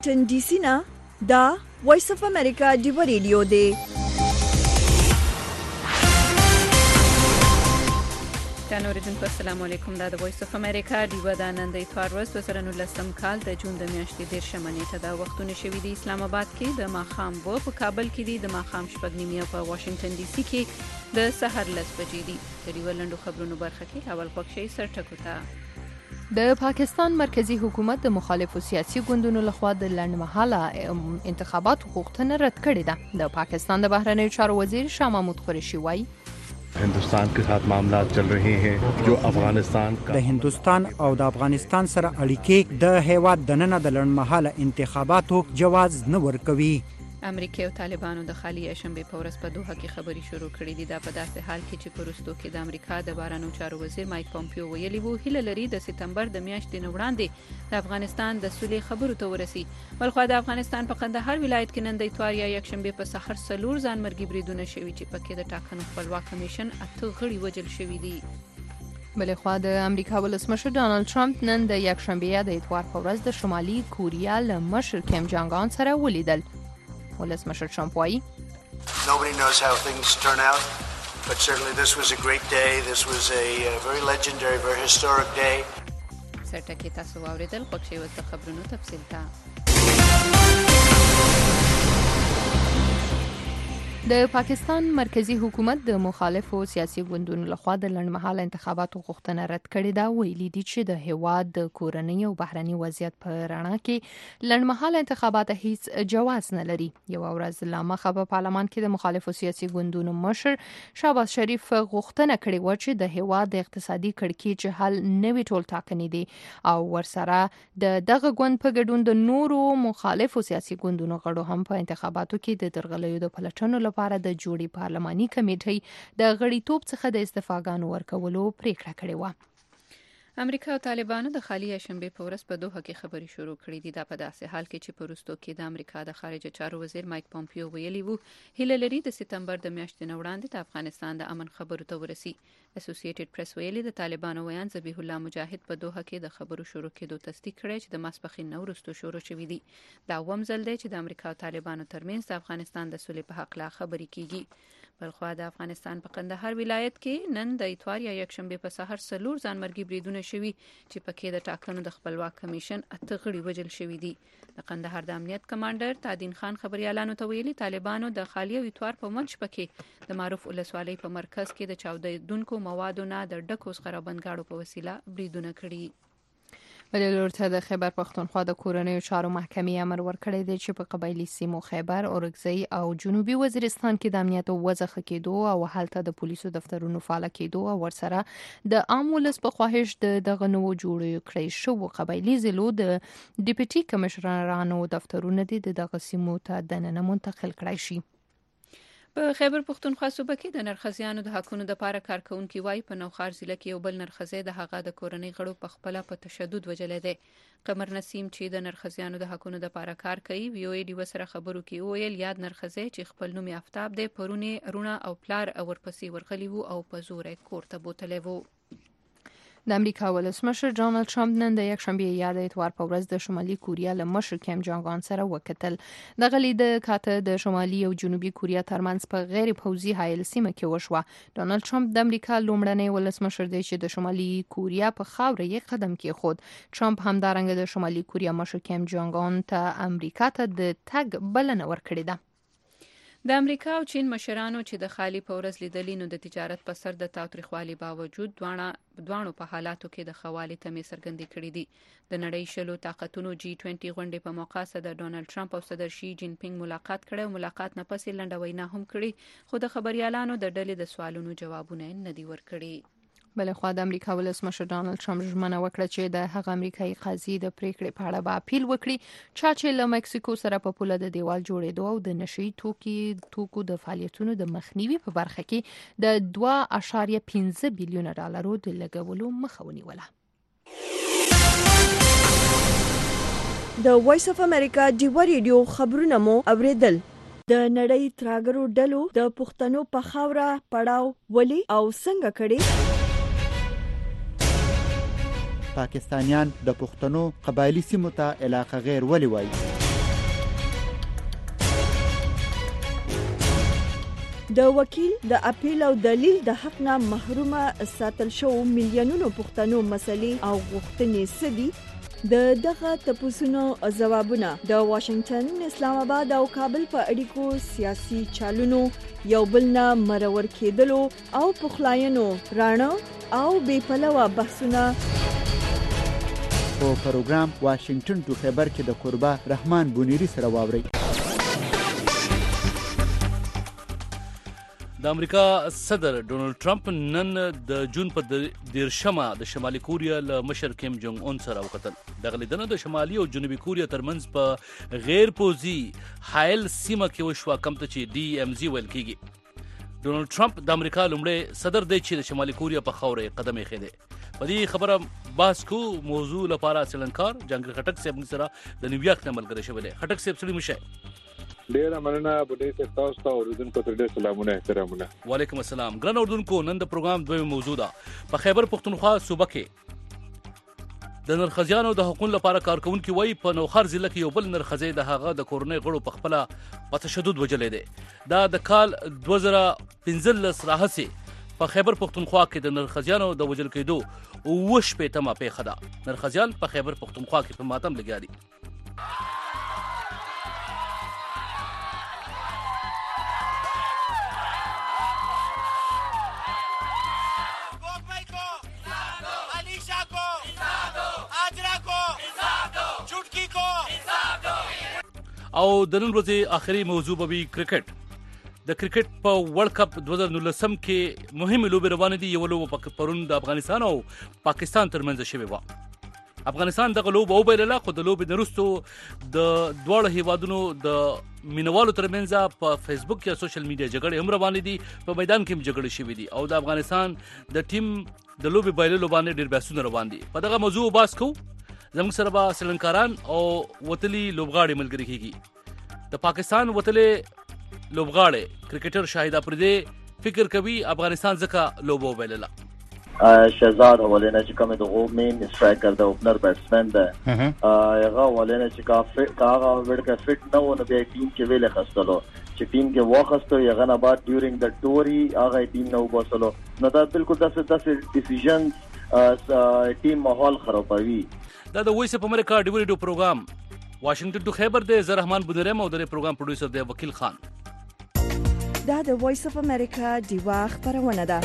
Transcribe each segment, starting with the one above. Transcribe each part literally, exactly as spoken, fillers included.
واشنگټن ډي سي نه دا وایس اف امریکا ډیو ریډیو دی. د اوریدونکو السلام علیکم. دا د وایس اف امریکا ډیو د نن د اتوار ورځ دوه زره نولسم کال د جون د میاشتې دیرشمه نیټه دا وختونه شوي دي. اسلام آباد کې د ماښام و په کابل کې دي د ماښام شپږ نیمې په واشنگټن ډي سي کې د سحر لس بجې دي. د ډیو لنډو خبرونو برخه کې اول پکښې سرټکو ته د پاکستان مرکزی حکومت د مخالفو سیاسي ګوندونو لخوا د لنډمهاله انتخاباتو غوښتنه رد کړې ده. د پاکستان د بهرنیو چارو وزیر شاه محمود قریشي وایي هندوستان के साथ मामला चल रहे हैं जो अफगानिस्तान का د هندوستان او د افغانستان سره اړیکې د هیواد دننه د لړمحاله انتخاباتو جواز نه ورکوي. امریکا او طالبانو د خالي شنبه په ورځ په دوحه کې خبري شروع کړې دي. دا په داسې حال کې چې پروستو کې د امریکا د بهرنیو چارو وزیر مایک پومپیو ویلي وو هیله لري د سپتمبر د میاشتې نه وړاندې د افغانستان د سولې خبرو ته ورسي. بلخو د افغانستان په قندهار ولایت کې نن د اتوار یا یکشنبه په سحر څلور ځانمرګي بریدونه شوي چې پکې د ټاکنو خپلواک کمیشن اته غړي وژل شوي دي. بلخوا د امریکا ولسمشر ډانلډ ټرمپ نن د یکشنبه یا د اتوار په ورځ د شمالي کوریا له مشر کیم جانګ ان سره ولیدل. ولسمشر ټرمپ وایي Nobody knows how things turn out, but certainly this was a great day. This was a uh, very legendary, very historic day. سرټکی تاسو واوریدل پکښې وس د خبرونو تفصیل ته. د پاکستان مرکزی حکومت د مخالفو سیاسي ګوندونو لخوا د لنډمهاله انتخاباتو غوښتنه رد کړې ده. ویلي دي چې د هیواد د کورنۍ او بهرني وضعیت په رڼا کې لنډمهاله انتخابات هیڅ جواز نه لري. یو ورځ لا مخه په پارلمان کې د مخالفو سیاسي ګوندونو مشر شهباز شریف غوښتنه کړې و چې د هیواد د اقتصادي کړکېچ حل نوي ټولټاکنې دي او ورسره د دغه ګوند په ګډون د نورو مخالفو سیاسي ګوندونو غړو هم په انتخاباتو کې د درغلیو د پلټنو لپاره د جوړې پارلماني کمیټې د غړیتوب څخه د استعفاګانو ورکولو پریکړه کړې و. امریکا او طالبانو د خالي شنبه په ورځ په دوحه کې خبري شروع کړې دي. دا په داسې حال کې چې پروستو کې د امریکا د خارجه چارو وزیر مایک پومپیو ویلي وو هیله لري د سپتمبر د میاشتې نه وړاندې د افغانستان د امن خبرو ته ورسي. اسوسییټډ پریس ویلي د طالبانو ویان ذبیح الله مجاهد په دوحه کې د خبرو شروع کېدو تصدیق کړی چې د ماسپښین نه وروسته شروع شوې دي. دا اووم ځل دی چې د امریکا او طالبانو ترمنځ د افغانستان د سولې په حق لا خبرې کیږي. بلخوا د افغانستان په قندهار ولایت کې نن د اتوار یا یکشنبه په سحر څلور ځانمرګي بریدونه شوي چې پکې د ټاکنو د خپلواک کمیشن اته غړي وژل شوي دي. د قندهار د امنیت کمانډر تادین خان خبريالانو ته ویلي طالبانو د خالي او اتوار په منځ پکې د معروف ولسوالۍ په مرکز کې د چاودیدونکو موادو نه د ډکو خرابندګاړو په وسیله بریدونه کړي. بل لورته د خیبر پختونخوا د کورنیو چارو محکمې امر ورکړی دی چې په قبایلی سیمو خیبر، اورګزۍ او جنوبي وزیرستان کې د امنیت وضع ښه کېدو او هلته د پولیسو دفترونو فعال کېدو او ورسره د عام ولس په خواهش د دغه نوو جوړ کړی شوو قبایلی ضلعو د ډیپټي کمشنرانو دفترونه دي د دغه سیمو ته دننه منتقل کړای شي. په خیبر پختونخوا صوبه کې د نرخزیانو د حقونو د پاره کارکونکي وای په نوخار ضلع کې یو بل نرخزی د هغه د کورنۍ غړو په خپل په تشدد وجلې ده. قمر نسیم چې د نرخزیانو د حقونو د پاره کار کوي وی او ډي وسره خبرو کې ویل یاد نرخزی چې خپل نوم آفتاب دی پرونه رونه او پلار ورپسې ورغلی وو او په زور کوړه بوتلې وو. د امریکا ولسمشر ډانلډ ټرمپ نن د یکشنبه یا د اتوار په ورځ د شمالي کوریا له مشر کیم جانګ ان سره وکتل. دغه لید کاته د شمالي او جنوبي کوریا ترمنځ په غیر پوځي حایل سیمه کې وشوه. ډانلډ ټرمپ د امریکا لومړنی ولسمشر دی چې د شمالي کوریا په خاوره یې قدم کېښود. ټرمپ همدارنګه د شمالي کوریا مشر کیم جانګ ان ته امریکا ته د تګ بلنه ورکړې ده. د امریکا او چین مشرانو چې د خالي په ورځ لیدلې نو د تجارت په سر د تاوتریخوالي باوجود دوانه دوانو په حالاتو کې د خوالي تمې څرګندې کړې دي. د نړۍ شلو طاقتونو جی بیس غونډې په موقع سره د ډونالد ټرمپ او صدر شي جین پینګ ملاقات کړي او ملاقات نه پسې لنډه وینا هم کړې خو د خبريالانو د ډلې د سوالونو جوابونه نه دی ورکړي. بلخوا د امریکا ولسمشر ډانلډ ټرمپ ژمنه وکړه چې د هغه امریکایي قاضي د پریکړې په اړه به اپیل وکړي چې له مکسیکو سره په پوله د دیوال جوړېدو او د نشي توکي توکو د فعالیتونو د مخنیوي په برخه کې د دوه اعشاریه پنځه بلیونه ډالرو د لګولو مخه ونیوله. د وایس اف امریکا ډیو ریډیو خبرونه مو اوریدل. د نړۍ تراګرو ډلو د پښتنو په خاوره پړاو ولي او څنګه کړي. پاکستانیان د پښتنو قبایلی سیمو ته علاقه غیر ولي وایي. د وکیل د اپیل او دلیل د حق نه محرومه ساتل شو میلیونونو پښتنو مسلې او غوښتنې سدي د دغه تپوسونو ځوابونه د واشنگټن، اسلام آباد او کابل په اړیکو سیاسي چالونو یو بل نه مرور کېدلو او پخلاینو رانه او بې پلوه بحثونه په پروګرام واشنگټن ټو خبر کې د قربا رحمان بونیری سره واوري. د امریکا صدر ډونالد ټرمپ نن د جون په دیرشمه د شمالي کوریا له مشر کیم جونګ اون سره وکتل. دغه لیدنه د شمالي او جنوبي کوریا ترمنځ په غیر پوزي حایل سیمه کې وشوه، کوم ته چې ډي ام زی ویل کیږي. ډونالد ټرمپ د امریکا لومړی صدر دی چې د شمالي کوریا په خاوره قدم ایښی. په دې خبره بحث کو موضوع لپاره څېړنکار جهانګیر خټک صاحب سره د نیویارک نه ملګری شوی دی. خټک صاحب سړي مشه ډیر مننه بډې ته تاسو ته اوریدونکو ته ډیر سلامونه احترامونه. وعلیکم السلام. ګران اوریدونکو، نن د پروګرام دوی موضوع ده په خیبر پختونخوا صوبه کې د نرخزیانو د حقوقو لپاره کارکونکو وایي په نوخر ضلع کې یو بل نرخزی د هغه د کورنۍ غړو په خپل په تشدد وجلې دی. دا د کال دوه زره پنځلس راهسي په خیبر پختونخوا کې د نرخزیانو د وجل کېدو وش په تمه پیښه ده. نرخزیان په خیبر پختونخوا کې په ماتم لګیا دي. او د نن ورځې آخري موضوع به وي کرکټ. د کرکټ په ورلد کپ دوه زره نولسم کې مهمه لوبه روانه دي. یو لوبه پرون د افغانستان او پاکستان ترمنځ شوې و. افغانستان دغه لوبه وبایلله، خو د لوبې نرستو د دواړو هیوادونو د مینوالو ترمنځ په فیسبوک یا سوشل میډیا جګړې هم روانې دي. په میدان کې هم جګړې شوې دي او د افغانستان د ټیم د لوبې بایللو باندې ډېر بحثونه روان دي. په دغه موضوع بحث کوو. زموږ سره به سلنکاران او وتلي لوبغاړي ملګري کیږي. د پاکستان وتلي لوبغاړي کرکټر شاهد افریدي فکر کوي افغانستان ځکه لوبو وبایلله. شهزاد ولینه چې کوم د مین سټرایکر د اوپنر بیټسمن ده هغه ولینه چې کا کاغه ورکه فټ نه ونه بیا ټیم کې ویل خستلو چې ټیم کې واخستو یغه نه بعد ډیورینګ د ټوري هغه ټیم نو وباسلو نو دا بالکل داسې داسې ډیسیژن ټیم ماحول خرابوي. دا د وایس اف امریکا ډیو ریډیو پروګرام واشنگټن ټو خیبر دی. زه رحمان بودرم او د پروګرام پروډوسر دی وکیل خان. دا د وایس اف امریکا ډیوا خبرونه ده.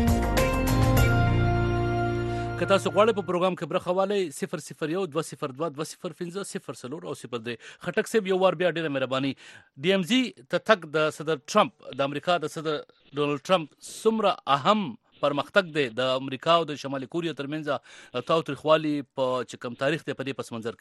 که تاسو غواړئ په پروګرام کې برخه والی صفر صفر یو دوه صفر دوه دوه صفر پنځه صفر څلور او صفر درې. خټک صاحب یو وار بیا ډیره مهرباني. ډي ام زی ته تک د صدر ټرمپ د امریکا د صدر ډونالد ټرمپ څومره اهم پرمختګ دی د امریکا او د شمالي کوریا ترمنځ تاوتریخوالي په چکم تاریخ ته په دې پس منظر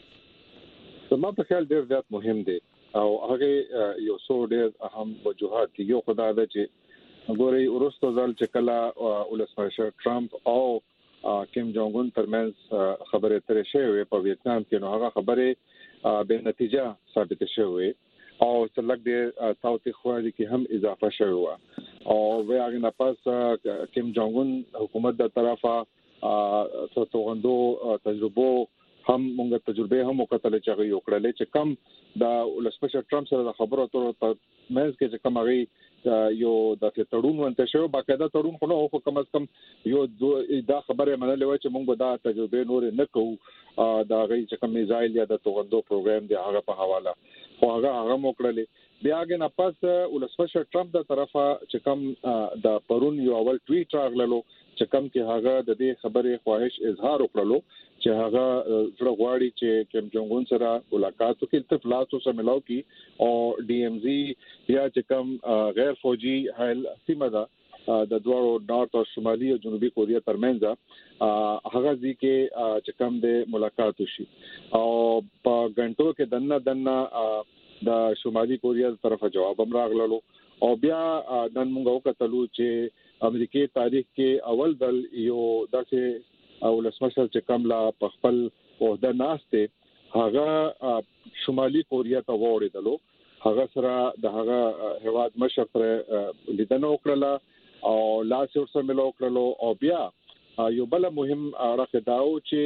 کې زما په خیال ډیر زیات مهم دی او هغه یو څو ډیر اهم وجوهات دي. یو خدای دا چې ګوري ورستو ځل چې کله ولسمشر ټرمپ او کیم جونګ اون ترمنځ خبرې ترې شوې په ویتنام کې، نو هغه خبرې به نتیجه ثابت شوې او څلګ دې تاوتریخوالي کې هم اضافه شوې و او هغه نه پاس کیم جونګ اون حکومت د طرفه څو توغندو تجربو هم موږ تجربه هم وکړل چې هغه یو کړل چې کم د ولسمشر ټرمپ سره د خبرو اترو په منځ کې چې کوم هغه یو د تړون ونته شو باقاعده تړون خو نو خو کم از کم یو دا خبره منلې و چې موږ دا تجربه نور نه کوو دا غي چې کوم میزایل یا د توغندو پروګرام دی هغه په حواله خو هغه هغه موکړلې. بیا هغه نه پاس ولسمشر ټرمپ د طرفه چې کوم د پرون یو اول ټویټ راغللو چې کوم کې هغه د دې خبرې خواهش اظهار وکړلو چې هغه زړه غواړي چې کیم جونګ اون سره ملاقات وکړي، تفلاتو سره ملاو کی او ډي ام زی یا چې کوم غیر فوجي حل سیمه ده د دوړو نارت او شمالي او جنوبي کوریا ترمنځ هغه ځکه چې کوم د ملاقات وشي او په غنټو کې دنه دنه د شمالي کوریا طرفه جواب هم راغللو او بیا نن موږ وکړو چې امریکای تاریخ کې اول ځل یو داسې او لسمشر چې کوملا په خپل عہده ناشته هغه شمالي کوریا ته وړېدلو، هغه سره د هغه هواد مشر سره لیدنه وکړه او لاس ورسره ملو وکړلو او بیا یو بل مهم راکداو چې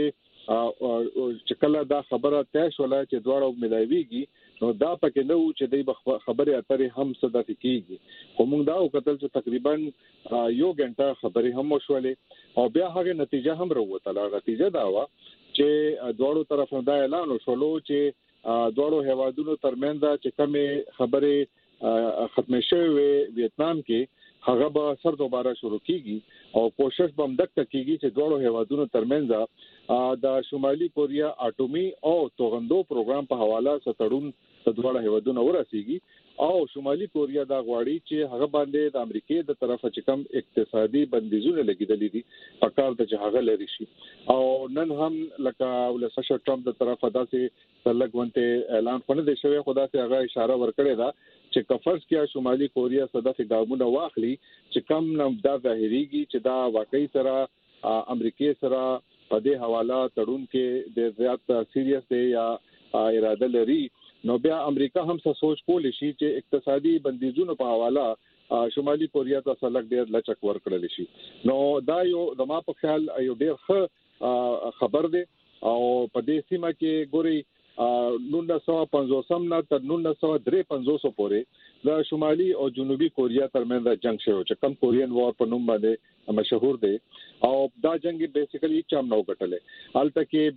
چې کله دا خبره طے شوله چې دواړو ملایويږي نو دا پکې نو چې د خبرې اترې هم صدا کیږي خو موږ دا وکتل چې تقریبا یو غنټه خبرې هم وشولې او بیا هغه نتیجه هم وروته. نتیجه دا و چې دواړو طرفونو دا اعلان وشولو چې دواړو هیوادونو ترمنځ چې کومه خبرې ختمه شوه ویتنام کې هغه به سر دوباره شروع کیږي او کوشش به مدک کیږي چې دواړو هیوادونو ترمنځ د شمالي کوریا اټومي او توغندو پروګرام په حواله ستړون د دواړو هیوادونو ورسیږي او شمالي کوریا دا غواړي چې هغه باندې د امریکای د طرفه چې کوم اقتصادي بندیزونه لګیدلې دي په کار د چې هغه لري شي او نن هم لکه ولسمشر ټرمپ د طرفه داسې تلګونته اعلان خونه دي شوی خدا سي هغه اشاره ورکړې ده چې کفرس کې شمالي کوریا صدف ګامونه واخلي چې کم نم دا ظاهريږي چې دا واقعي سره امریکای سره په دې حواله تړون کې د زیات سیریس دی یا اراده لري نو بیا امریکا هم څه سوچ کولی شي چې اقتصادي بندیزونو په حواله شمالي کوریا ته سلګ ډیر لچک ورکړل شي. نو دا یو د ما په خیال یو ډیر ښه خبر دی او په دې سیمه کې ګوري نولس سوه پنځوس نه تر نولس سوه درې پنځوس پورې د شمالي او جنوبي کوریا ترمنځ جنگ شوی چې کم کورین وار په نوم باندې مشهور دی او دا جنگ بیسیکلی چم نو غټلې الته کې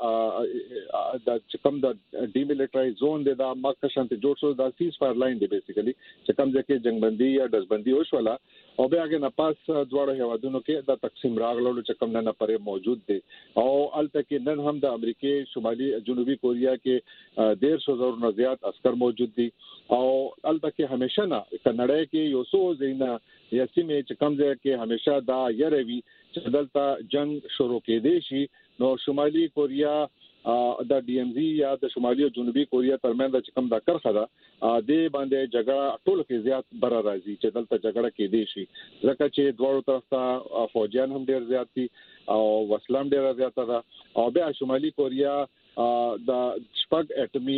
بیا د کم د ډیمیلیټرایز زون دی دا مکه شانت جوړ شو دا سیز فایر لاین دی بیسیکلی چې کم ځکه جنگ بندي یا دزبندي وشولا او بیا هغه نه پاس دواړو هیوادونو کې د تقسیم راغلو چې کم نه پرې موجود دی او الته کې نن هم د امریکای شمالي جنوبي کوریا کې ډیر شو زور نه زیات عسكر موجود دي او الته کې همیشه نه کنړای کې یو څو زینا یا سیمه چې کم ځای کې همیشه دا یروي چې دلته جنگ شروع کېدې شي نو شمالي کوریا د ډي ام زی یا د شمالي او جنوبي کوریا ترمنځ چې کم دا کرخه ده د باندې جګړه ټول کې زیات بر راځي چې دلته جګړه کېدې شي ځکه چې دوه طرف ته فوجیان هم ډیر زیات دي او وسلام ډیر زیات ده او بیا شمالي کوریا د شپږ اټومي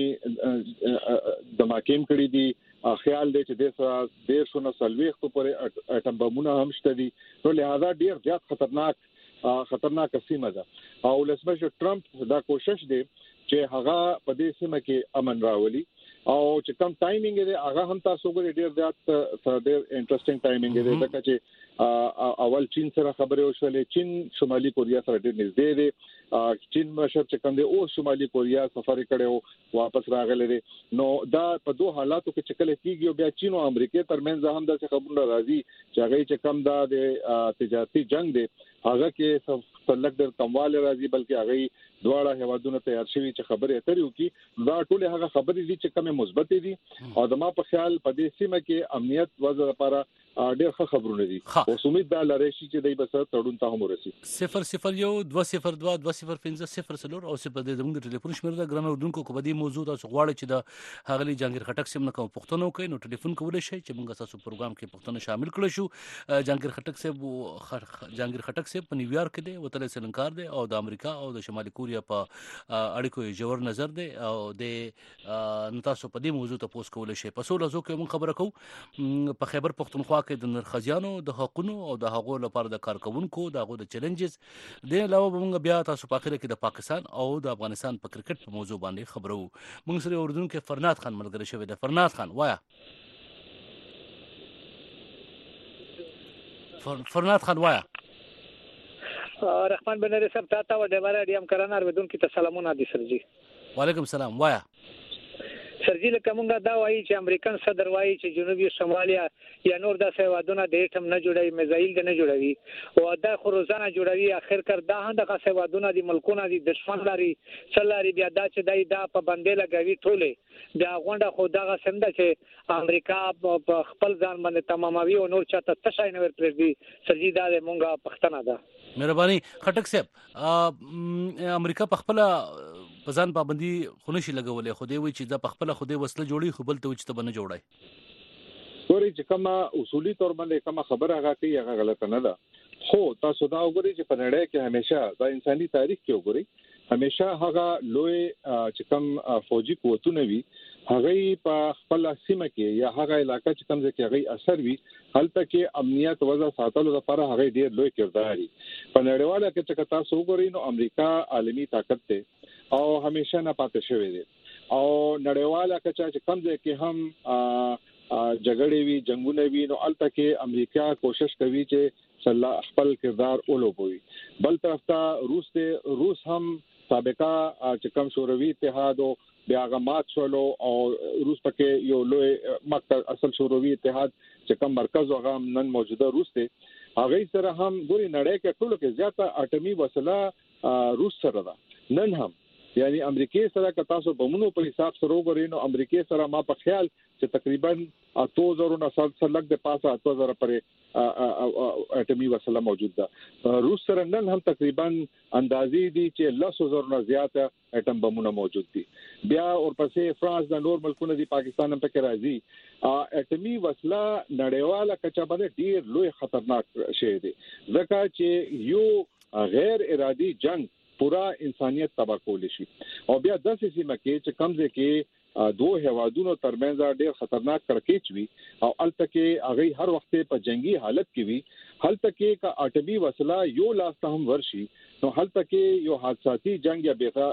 دماکیم کړی دي خیال دی چې د سره ډیر شونه سلويخت پورې اټم بمونه هم شته دي نو لہذا ډیر زیات خطرناک خطرناک سیمه ده او ولسمشر ټرمپ دا کوشش دی چې هغه په دې سیمه کې امن راولي او چې کم ټایمینګ دی هغه هم تاسو ګورئ ډیر زیات ډیر انټرېسټینګ ټایمینګ دی ځکه چې اول چین سره خبرې وشولې چین شمالي کوریا سره ډیر نږدې دی چین مشر چې کوم دی او شمالي کوریا سفر کړو واپس راغلی دی نو دا په دوه حالاتو کې چې کله کیږي بیا چین او امریکا ترمنځ هم د خبرونه راځي چې هغه چې کم دا د تجارتي جنگ دی هغه کې څلګ ډېر کمواله راځي بلکې هغه دواړه هیوادونو تیار شوي چې خبرې اترې وکړي دا ټول هغه خبرې دي چې کومه مثبت دي او د ما په خیال په دې سیمه کې امنیت وضع لپاره ډېر ښه خبرونه دي او امید ده لري چې دای بس تړون ته هم ورسي صفر صفر یو دوه صفر دوه دوه صفر پنځه صفر صفر او صفر د زموږ ټلیفون شمیر ده ګران اردوونکو کو بدی موضوع تاسو غواړئ چې د هغلی جهانگیر خټک سیم نه کوم پښتنو کوي نو ټلیفون کولای شي چې موږ تاسو پروګرام کې پښتنو شامل کړو شو جهانگیر خټک سیم جهانگیر خټک سیم په نیویارک کې دی وتل سلنکار دی او د امریکا او د شمالي کوریا په اړیکو جوړ نظر دی او د تاسو په دې موضوع ته پوس کولای شي په سولو ځکه موږ خبره کوو په خیبر پښتونخوا کې د نرخزیانو د حقونو او د هغو لپاره د کارکونکو د هغو د چیلنجز د علاوه موږ بیا تاسو په اخر کې د پاکستان او د افغانستان په کرکټ په موضوع باندې خبرو موږ سره اردن کې فرناد خان ملګری شوی دی فرناد خان وایا فرناد خان وایا رحمان بنری صاحب تاسو ته د بار ډیم کرانار بدون کې سلامونه دي سرجی وعلیکم السلام وایا سرجی لکه مونږ دا وایي چې امریکن صدر وایي چې جنوبي شمالیا یا نور د سیوادونه د اټم نه جوړوي میزایل د نه جوړوي او دا خو روزانه جوړوي اخر کر دا هم د سیوادونه د ملکونه د دشمن لري څلاري بیا دا چې دای دا په باندې لګوي ټوله دا غونډه خو دا سم ده چې امریکا په خپل ځان باندې تماموي او نور چاته تشای نه ورپرېږي سرجی دا مونږه پښتنه ده مهرباني خټک صاحب امریکا په خپل پزان پابندي خونشي لګولې خو دی وی چې دا په خپل خو دی وسله جوړي خو بل ته وچ ته بنه جوړای ګوري چې کومه اصولي تور باندې کومه خبره هغه کوي هغه غلطه نه ده خو تاسو دا وګورئ چې په نړۍ کې همیشه دا انساني تاریخ کې وګورئ همیشه هغه لوی چې کوم فوجي قوتونه وي هغه په خپل سیمه کې یا هغه علاقې چې کوم ځای کې هغه اثر وي هلته کې امنیت وضع ساتلو لپاره هغه ډیر لوی کردار لري په نړیواله کې چې تاسو وګورئ نو امریکا عالمي طاقت ده او همیشه نه پاتې شوی دی او نړیواله کې چې کوم ځای کې هم جګړې وي جنگونه وي نو هلته کې امریکا کوشش کوي چې صلاح خپل کردار اولوبوي بل طرف ته روس ته روس هم سابقا چې کوم شوروي اتحاد او بیا غمات شولو او روس پکې یو لوی مکتب اصل شوروي اتحاد چې کوم مرکز هغه نن موجوده روس ته هغه سره هم ګوري نړۍ کې ټولو کې زیاته اټومي وسله روس سره ده نن هم یعنی امریکای سره که تاسو بمونو په حساب سره وګورئ نو امریکای سره ما په خیال چې تقریبا اته زره نه سل لک د پاسه اته زره پرې اټومي وسله موجود ده روس سره نن هم تقریبا اندازې دي چې لس زره نه زیاته اټم بمونه موجود دي بیا ورپسې فرانس د نور ملکونو دی پاکستان هم پکې راځي اټومي وسله نړیواله کچه باندې ډیر لوی خطرناک شی دی ځکه چې یو غیر ارادي جنگ پورا انسانیت تباہ کول شي او بیا د سیمه کې چې کمزې کې دوه هوادونو ترمنځ ډېر خطرناک کړکېچ وي او الته کې هغه هر وخت په جنگي حالت کې وي هلته کې کا اټومي وسله یو لاس ته هم ورشي نو هلته کې یو حادثاتي جنگ یا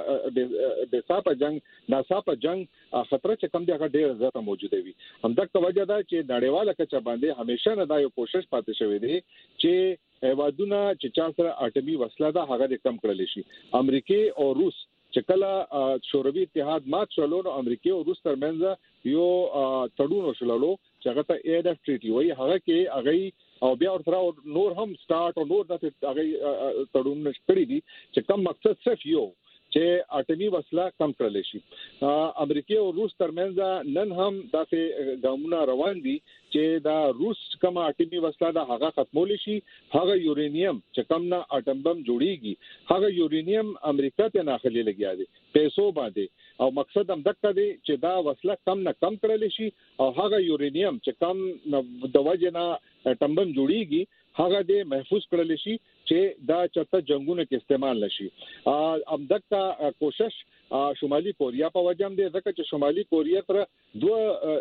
بے صاحب جنگ ناصاف جنگ خطر چې کم دی هغه ډېر زیاته موجوده وي همدغه وجه ده چې نړیواله کچه باندې همیشه نه دا یو کوشش پاتې شوی دی چې هیوادونه چې چا سره اټومي وسله ده هغه کم کړل شي امریکای او روس چې کله شوروي اتحاد مات شول نو امریکای او روس ترمنځ یو تړون وشللو چې هغه ته اې ډی اف ټریټي وایي هغه کې هغه او بیا ورته نور هم سٹارټ او نور د هغه تړون نشټري دي چې کوم مقصد صرف یو چې اټومي وسله کم کړل شي امریکای او روس ترمنځ نن هم داسې ګامونه روان دي چې دا روس کوم اټومي وسله دا هغه ختمول شي هغه یورانیم چې کوم نه اټم بم جوړیږي هغه یورانیم امریکا ته ناخلي لګیا دي پیسو باندې او مقصد هم دغه دی چې دا وسله کم نه کم کړل شي او هغه یورانیم چې کم د وجه نه اټم بم جوړیږي هغه دې محفوظ کړل شي چې دا چرته جنگونه کې استعمال نشي ام دغه کوشش شمالي کوریا په وجم دي ځکه چې شمالي کوریا تر دوه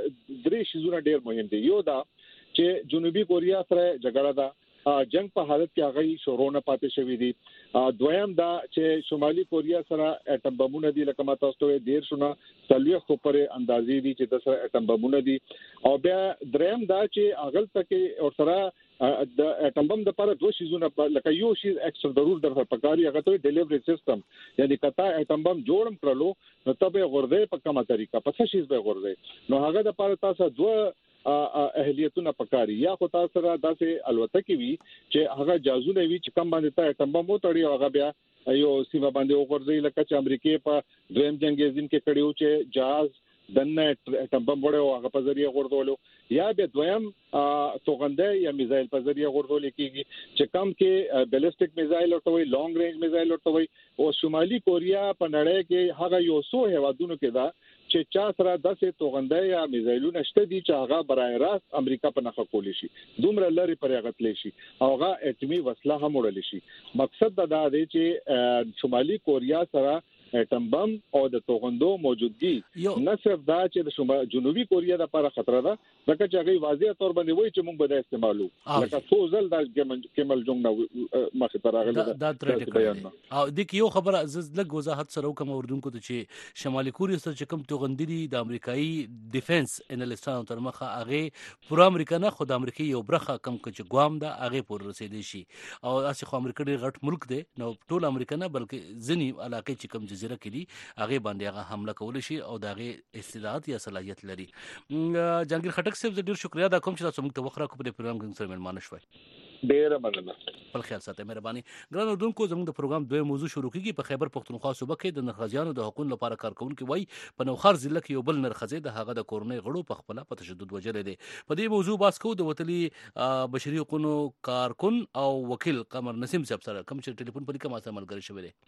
درې شیزونه ډېر مهم دي یو دا چې جنوبي کوریا سره جګړه ده جنگ په حالت کې هغه شورونه پاتې شوې دي دویم دا چې شمالي کوریا سره اټم بمونه دي لکه ما تاسو ته ډیر شونه تلوي خو پر اندازې دي چې د سره اټم بمونه دي او بیا دریم دا چې اغل تکي او سره د اټم بم د لپاره دوه شیزونه لکه یو شیز اکثر ضرور در پکاري هغه ته ډیلیوري سیستم یعنی کته اټم بم جوړم کړلو نو تبه غورځي په کومه طریقه په څه شیز به غورځي نو هغه د لپاره تاسو دوه اهلیتونه پکاري یا خو تاسو سره داسې الوتکې وي چې هغه جازونه وي چې کم باندې ته اټم بم وتړي هغه بیا یو سیمه باندې وګورځي لکه چې امریکای په دویم جنگ زین کې کړیو چې جهاز دنه اټم بم وړو هغه په ذریعہ غورځولو یا به دویم توغنده یا میزایل په ذریعہ غورځول کیږي چې کم کې بیلستیک میزایل او توي لانګ رینج میزایل او توي او شمالي کوریا په نړۍ کې هغه یو څو هوادونو کې دا چې چا سره داسې توغنده یا میزایلونه شته دي چې هغه برای راست امریکا په نخښه کولی شي دومره لري پرې غتلی شي هغه اټومي وسله هم وړل شي مقصد دا دی چې شمالي کوریا سره اټم بم او د توغندو موجودګي نه صرف دا چې د شمال جنوبي کوریا د لپاره خطر ده ځکه چې هغه واضح تور باندې وایي چې موږ به د استعمالو لکه څو ځل د کمل جنگ نو مخه تر هغه دا ترټ او د یو خبره از لږ وضاحت سره کوم اردوونکو ته چې شمالي کوریا سره چې کوم توغندي دي د امریکایي ډیفنس انالیستانو تر مخه هغه پورا امریکا نه خود امریکا یو برخه کم چې ګوام ده هغه پور رسیدي شي او اسی خو امریکا ډېر غټ ملک دی نو ټول امریکا نه بلکې ځنی علاقې چې کوم جزیره کې دي هغه باندې هغه حمله کول شي او دغه استعداد یا صلاحیت لري جهانگیر خټک صاحب ډیر شکریا دا کوم چې تاسو موږ ته وخره کو په پروګرام کې سره ملمانه شوي ډیر مننه په خیال ساتئ مهرباني ګران اردوونکو زموږ د پروګرام دوه موضوع شروع کیږي په خیبر پختونخوا صوبه کې د نرخزیانو د حقوقو لپاره کارکونکو وای په نوخار ضلع کې یو بل نرخزی د هغه د کورنۍ غړو په خپل په تشدد وجلې دي په دې موضوع باس کو د وتلی بشري حقوقو کارکون او وکیل قمر نسیم صاحب سره کوم چې ټلیفون په کومه سره ملګری شوی دی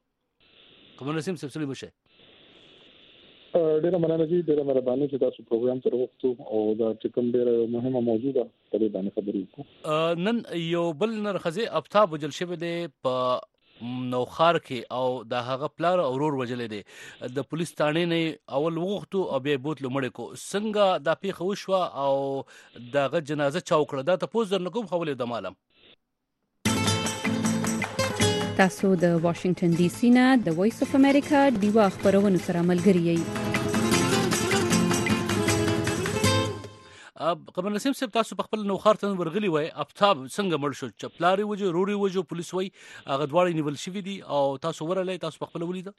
قمر نسیم صاحب سلام وشه ډیره مننه جی ډیره مهرباني چې تاسو پروګرام ته وروختو او دا چې کوم ډیره مهمه موضوع ده په دې باندې خبرې وکړو نن یو بل نرخزی افتاب وجل شوی دی په نوخار کې او د هغه پلار او ورور وجلې دي د پولیس تانې نه اول وغوښتو او بیا بوت لمړ کو څنګه دا پیښه وشوه او دغه جنازه چاوکړه دا ته پوز درنګم خولې د مالم تاسو د واشنگټن ډي سي نه د وایس اف امریکا دیوا خبرونه سره ملګری یې قمر نسیم صاحب تاسو په خپل نوخار ته ورغلی وای افتاب څنګه مړ شو چپلاري وجو روري وجو پولیس وای هغه دواړي نیول شوی دي او تاسو ورلې تاسو په خپل ولید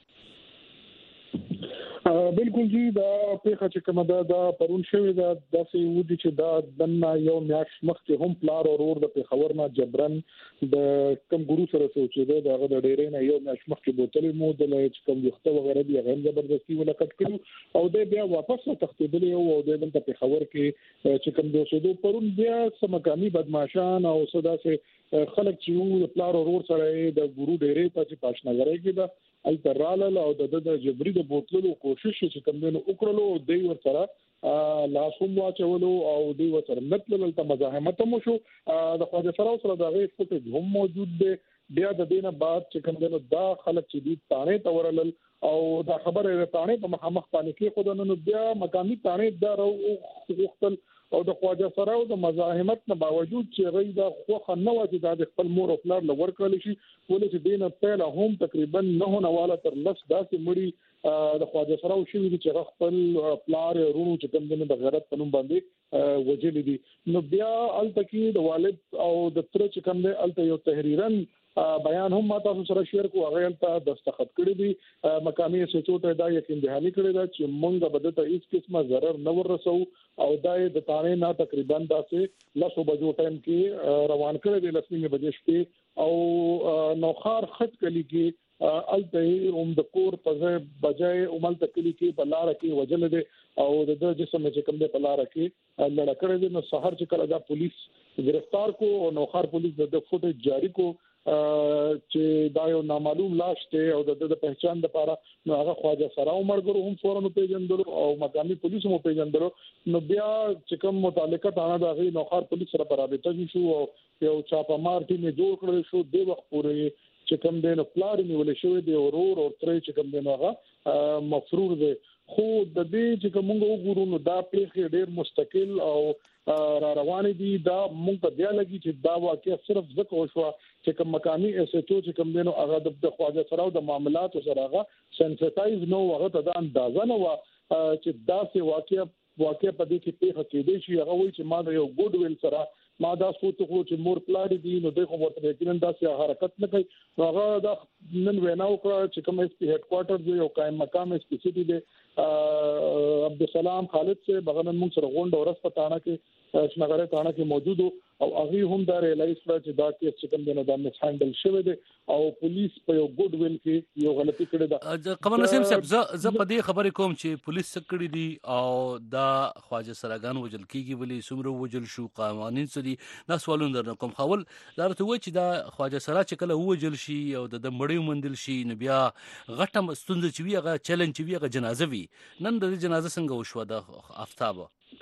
بالکل جی دا پیښه چې کومه دا د پرون شوی دا داسې ودی چې دا دنه یو میاش مخکې هم پلار او ورور د پیښور نه جبرن د کم ګورو سره سوچې دا د ډېرې نه یو میاش مخکې بوتلې مو د چې کوم یخته وغیرہ دی هغه زبردستي ولا کټ کړو او د بیا واپس تختیدل او د بل په پیښور کې چې کوم د سودو پرون بیا سمګامي بدمعشان او صدا سه خلک چې پلار او ورور سره د ګورو ډېرې په پاشنګرۍ کې دا الترال او د د جبري د بوتلو کوشش چې کوم دنو وکړلو دوی ورسره لاسوم واچولو او دوی ورسره نتلل ته مزاحمت مو شو د خواجه سراو سره د غي فوټیج هم موجود دی بیا د دینه بعد چې کوم دنو دا خلک چې دي تانه تورلل او دا خبره تانه په مخامخ باندې کې خودنو بیا مقامي تانه دا وختل او د خواجه سراو د مزاحمت نه باوجود چې غي دا خوخه نه وځي د خپل مور او پلار لور کړل شي ولې چې دینه پهله هم تقریبا نه نواله تر لس داسې مړي د خواجه سراو شي چې خپل پلار ورونو چې کوم د غیرت په نوم باندې وجل دي نو بیا التکی د والد او د تر چې کوم د الته یو تحریرن بیان هم ما تاسو سره شیر کو هغه ته دستخط کړی دي مقامي سچوټه دا یقین دهاني کړی دا چې مونږ به د هیڅ قسمه ضرر نه ورسو او دا د تانه نه تقریبا داسې لسو بجو ټایم کې روان کړی دی لسمه بجې شپې او نوخار خط کلی کې الته هم د کور په بجای عمل تکلی کې بلاره کې وجل دي او د جسم چې کوم د بلاره کې لړ کړی دي نو سحر چې کله دا پولیس گرفتار کو او نوخار پولیس د فوټیج جاری کو چې دا یو نامعلوم لاش ته او د د پہچان لپاره نو هغه خواجه سراو مرګرو هم فورن پیژندلو او مقامي پولیس هم پیژندلو نو بیا چې کوم متعلقه تانه د غي نوخار پولیس سره برابر شو او یو چاپمار ټیم جوړ کړل شو د وخت پورې چې کوم دین پلار نیول شوی دی اورور او ترې چې کوم دین هغه مفرور دی خو د دې چې کوم وګورو نو دا پیښه ډېر مستقل او را روان دي دا مونږ ته بیا لګي چې دا واقعي صرف ځکه وشو چې کوم مقامي اس ایچ او چې کوم دینو هغه د خواجه سراو د معاملات سره هغه سنسټایز نو هغه ته د اندازه نه و چې دا سه واقعي واقعي په دې کې پیښه کېدې شي هغه وایي چې ما د یو ګډ ویل سره ما دا سوچ کو چې مور پلار دي نو دغه ورته یقینا دا سه حرکت نه کوي هغه دا نن وینا وکړه چې کوم اس پی هډ کوارټر دی او قائم مقام اس پی سیټي دی عبدالسلام خالد سے بغنن موږ سره غونډه ورس پټانه کې شنغره تانه کې موجود او هغه هم دا ریلایز کړ چې دا کیس چې کوم د مس هانډل شوی دی او پولیس په یو ګډ ویل کې یو غلطي کړې ده قمر نسیم صاحب زه په دې خبرې کوم چې پولیس سکړې دي او دا خواجه سراګان وجل کیږي ولی سمرو وجل شو قوانين سدي دا سوالونه در کوم خول درته و چې دا خواجه سرا چې کله وجل شي او د مړیو مندل شي نو بیا غټم ستونزه چې وی هغه چیلنج چې وی هغه جنازه وی نن د جنازه څنګه وشو د افتاب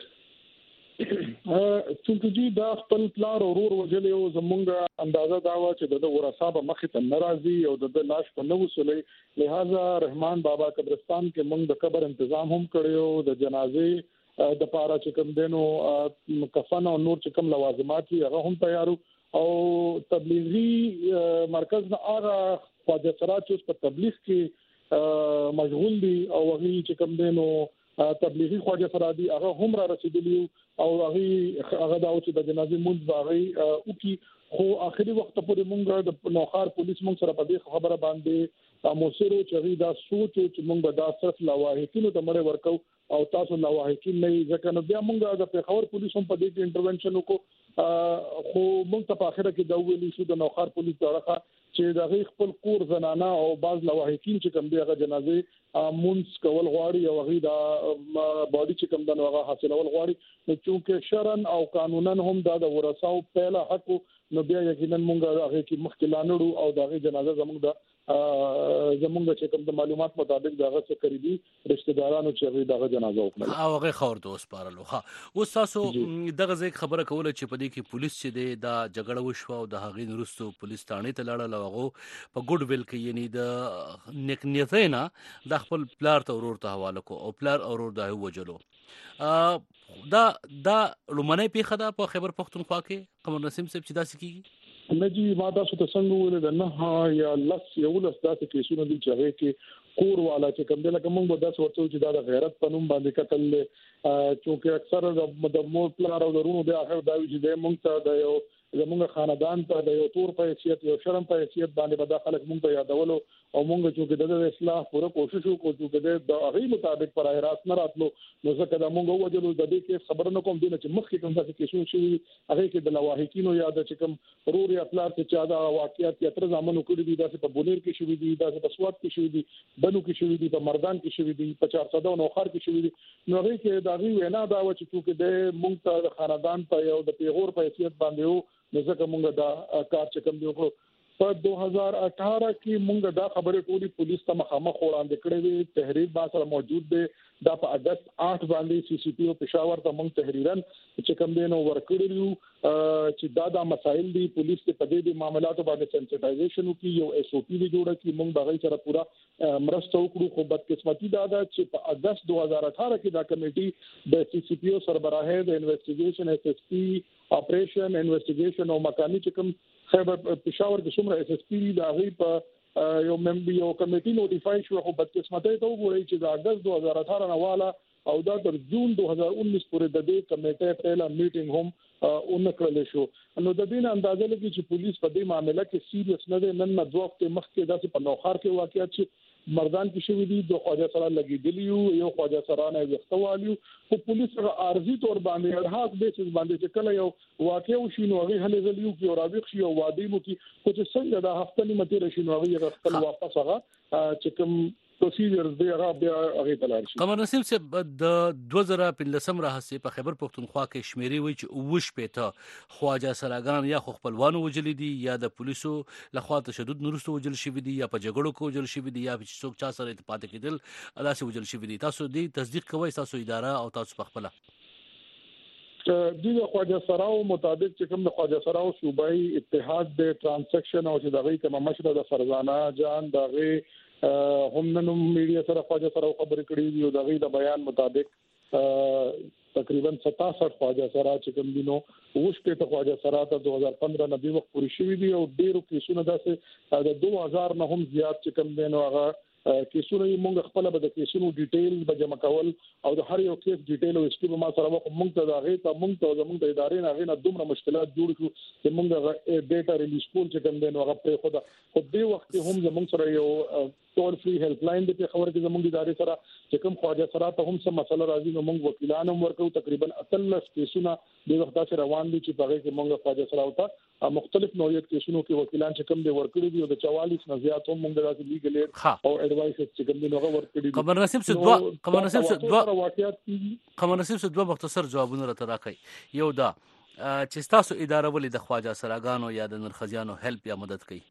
څنګه چې دا خپل پلار او ورور وجل یو زمونږ اندازه دا و چې د ورثه مخ ته ناراضي او د لاش په نو وسلې لہذا رحمان بابا قبرستان کې موږ د قبر تنظیم هم کړیو د جنازې د پاره چې کوم دینو کفن او نور چې کوم لوازمات هغه هم تیارو او تبلیغي مرکز نه هغه خواجه سرا چې په تبلیغ کې مشغول دي او هغه چې کوم دینو تبلیغي خواجه سرا دي هغه هم را رسیدلی او هغه هغه دا چې د جنازې مونږ باغی او کی خو اخري وخت پورې مونږ د نوخار پولیس مونږ سره په دې خبره باندې موثرو چې دا سوچ چې مونږ به دا صرف لواحقینو ته مړ ورکو او تاسو لواحقین نه ځکه نو بیا مونږ د پیښور پولیس هم په دې کې انټرونشن وکړو خو مونږ ته په اخره کې دا ویلي شو د نوخار پولیس طرفه چې د غي خپل کور زنانه او باز لواحقین چې کوم دی هغه جنازې مونږ کول غواړي او هغه دا باډي چې کوم دغه حاصلول غواړي نو چې شرعن او قانونا هم دا د ورثاو پهله حق نو بیا یقینا مونږ هغه کې مخکلانړو او دغه جنازه زموږ د زمونږ چې کوم د معلومات مطابق دغه څه قریبي رشتہ دارانو چې دغه جنازه وکړه او هغه خور ته وسپارلو. ها اوس تاسو دغه ځای خبره کوله چې په دې کې پولیس چې دی دا جګړه وشوه او د هغې وروسته پولیس تانې ته لاړل او هغو په ګډ ویل کې یعنی د نیک نیتۍ نه د خپل پلار ته ورور ته حواله کو او پلار او ورور د وجلو. دا دا لومړنۍ پیښه ده په خیبر پښتونخوا کې قمر نسیم صاحب چې داسې کیږي؟ نه جی ما تاسو ته څنګه ویل د نه یا لس یو لس داسې کیسونه دي چې هغه کې کور والا چې کوم د لکه موږ به داس ورته چې دا د غیرت په نوم باندې قتل چې اکثر د مور پلار او درونو د اخر دا چې د موږ ته د یو زموږ خاندان ته د یو تور په حیثیت یو شرم په حیثیت باندې به دا خلک موږ ته یادولو او موږ چې د اصلاح پوره کوشش وکړو چې د هغه مطابق پر راست نه راتلو نو ځکه دا موږ وجلو د دې کې خبر نه کوم دي چې مخکې کوم څه کې شو شي هغه کې د لواحقینو یاد چې کوم ضروري خپل څه چا دا واقعیت یا تر زمانو کړی دي دا په بونیر کې شوې دي دا په سواد کې شوې دي بنو کې شوې دي په مردان کې شوې دي په چار صدو نو خار کې شوې دي نو هغه کې دا وی وینا دا و چې چې د موږ ته خاندان په یو د پیغور په حیثیت باندې نو ځکه موږ دا کار چې کوم دی وکړو. په دو هزار اٹھارہ کې موږ دا خبره ټولي پولیس ته مخامخ وړاندې کړې وي. تحریر با سره موجود دی دا په اگست آٹھ باندې سی سی پی او پېښور ته موږ تحریرن چې کوم دی نو ورکړیو چې دا دا مسایل دي پولیس ته په دې معاملاتو باندې سنسټایزیشن وکړي یو ایس او پی دی جوړه کړي موږ بغیر سره پورا مرسته وکړو. خو بدقسمتي دا ده چې په اگست دو هزار اٹھارہ کې دا کمیټي د سی سی پی او سربراهه د انویسټیګیشن ایس ایس پی اپریشن انویسټیګیشن او مکانی چې کوم خیبر پېښور کې څومره ایس ایس پی دا غي په یو ممبر یو کمیټي نوټیفای شو. خو بدقسمتۍ ته وګورئ چې د اگست دو هزار اٹھارہ نه والا او دا تر جون دو هزار انیس پورې د دې کمیټې پهلا میټینګ هم اونکړل شو. نو د دې اندازې لګي چې پولیس په دې معاملې کې سیریس نه ده. نن نه دوه وخت مخکې داسې په نوخار کې واقعیت چې مردان کې شوې دي د خواجه سره لګیدلیو یو خواجه سره نه وختوالیو خو پولیس سره ارزي تور باندې الحاق بیسس باندې چې کله یو واقع وشي نو هغه هلې زلیو کې او رابق شي او وادي مو کې خو چې څنګه د هفته نیمه تیر شي نو هغه خپل واپس هغه چې کوم پروسیجرز دی هغه بیا هغه تلل شي. قمر نسیم صاحب د دوه زره پنځلسم راهسي په خیبر پښتونخوا کې شمیري وي چې وش پېته خواجه سراګان یا خپلوانو وجل دي یا د پولیسو لخوا تشدد نورستو وجل شي دي یا په جګړو کې وجل شي دي یا چې څوک چا سره اتفاق کېدل داسې وجل شي دي. تاسو دې تصدیق کوئ تاسو اداره او تاسو په خپل د خواجه سراو مطابق چې کوم د خواجه سراو صوبایي اتحاد د ترانزیکشن او چې دغه کوم مشره د فرزانه جان دغه هم نن میډیا سره خواجه سره خبرې کړې دي او دغه د بیان مطابق تقریبا ستاسठ خواجه سره چې کوم دینو اوس په خواجه سره ته دو هزار پندرہ نه دی وخت پوری شوې دي او ډیرو کیسونه داسې د دو هزار نه هم زیات چې کوم دینو هغه کیسونه موږ خپل به د کیسونو ډیټیل به جمع کول او د هر یو کیس ډیټیل او اسټیپ ما سره وخت موږ ته دا غي ته موږ ته زموږ د ادارې نه غي نه دومره مشکلات جوړ شو چې موږ ډیټا ریلیز کول چې کوم دینو هغه په خدا خو دې وخت هم زموږ سره یو ټول فری هیلپ لاین د خبره کې زموږ د ادارې سره چې کوم خواجه سره ته هم څه مسله راځي نو موږ وکیلان هم ورکو تقریبا اتلس کیسونه د وخت سره روان دي چې په هغه کې موږ خواجه سره وتا مختلف نوعیت کیسونو کې وکیلان چې کوم دی ورکړي دي او د چوالیس نه زیات هم موږ د لیګل ایډ او اډوایس چې کوم دی نو ورکړي دي. قمر نسیم څه دوا قمر نسیم څه دوا واقعیت قمر نسیم څه دوا مختصر جوابونه راته راکړي. یو دا چې تاسو اداره ولې د خواجه سراګانو یا د نرخزیانو هیلپ یا مدد کوي؟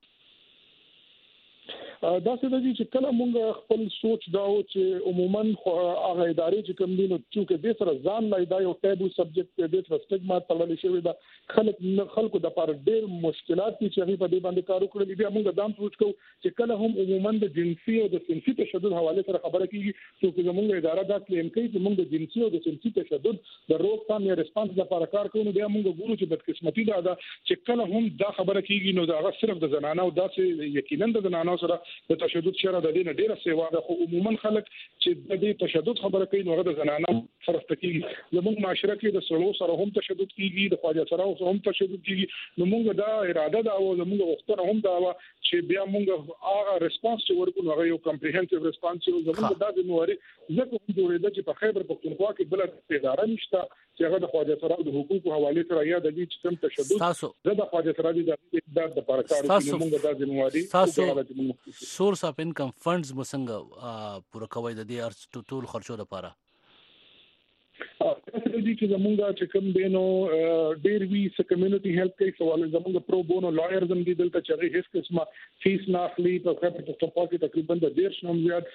دا څه د چې کله مونږ خپل سوچ داو چې عموما هغه ادارې چې کوم دي نو چې د سره ځان لای دا یو ټیبو سبجیکټ دی د سټیګما تړل شوی دا خلک خلکو د پر ډېر مشکلات چې هغه په دې باندې کار وکړي بیا مونږ دام سوچ کوو چې کله هم عموما د جنسي او د سنسي تشدد حواله سره خبره کیږي چې زموږ اداره دا کلیم کوي چې مونږ د جنسي او د سنسي تشدد د روکثام یا ریسپانس لپاره کار کوو بیا مونږ ګورو چې بدقسمتي دا ده چې کله هم دا خبره کیږي نو دا صرف د زنانه او داسې یقینا د زنانه سره د تشدد شره د دې نه ډیره سیوا ده خو عموما خلک چې د دې تشدد خبره کوي نو د زنانه فرق کیږي زموږ معاشره کې د سړو سره هم تشدد کیږي د خواجه سره هم تشدد کیږي نو موږ دا اراده دا او موږ وختونه هم دا چې بیا موږ هغه ریسپانس چې ورکو هغه یو کمپریهنسیو ریسپانس چې زموږ د دې ځکه هم جوړېده چې په خیبر پښتونخوا کې بل اداره نشته چې هغه د خواجه سره د حقوقو حواله سره یا د دې چې تشدد زه د خواجه سره د اقدار د پرکار کې موږ د ځنواري تاسو سورس اف انکم فندز مسنګ پوره کوي د دې ارڅ ټول خرچو لپاره چې دي چې زمونږ چې کوم دینو ډیر وی س کمیونټي هیلث کې سوال زمونږ پرو بونو لایرز هم دي دلته چې هیڅ قسمه فیس نه اخلي په خبره پښتونخوا کې تقریبا د ډیر شنو زیات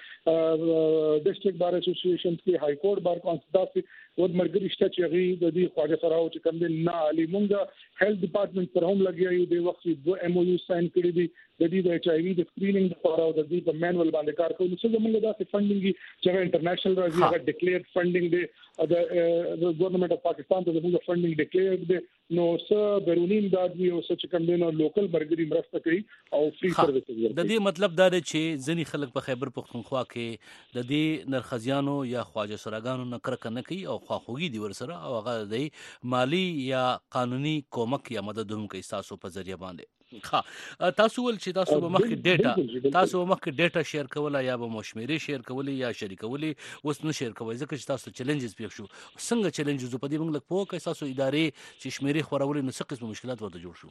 ډیسټریکټ بار اسوسییشن کې های کورټ بار کونسل ود مرګري شته چې غي د دې خواجه سره او چې کوم دین نه علي مونږه هیلث ډپارټمنټ پر هم لګیایو د وخت دو ایم او یو ساين کړی دي د دې د ایچ آی وی د سکرینینګ لپاره او د دې په مانوال باندې کار کوي چې موږ دا څه فندینګ چې انټرنیشنل راځي هغه ډیکلیئرډ فندینګ دی د ګورنمنت اف پاکستان ته موږ فندینګ ډیکلیئرډ دی نو څه بیرونی امداد وی او څه چې کوم دین لوکل مرګري مرسته کوي او فری سرویسز ورکوي د دې مطلب دا دی چې ځینی خلک په خیبر پختونخوا کې د دې نرخزیانو یا خواجه سراګانو نه کرکه نه کوي او خواخوږي دی ورسره او هغه د مالی یا قانوني کومک یا مدد هم کوي تاسو په ذریعہ باندې ها تاسو ول چې تاسو به مخکې ډیټا تاسو مخکې ډیټا شیر کوله یا به مشمېره شیر کوله یا شریکولې اوس نه شیر کوي ځکه چې تاسو چیلنجز پیښ شو څنګه چیلنجز په دې موږ پوه کوي تاسو ادارې چې شمیرې خورولې نو څه قسم مشکلات ورته جوړ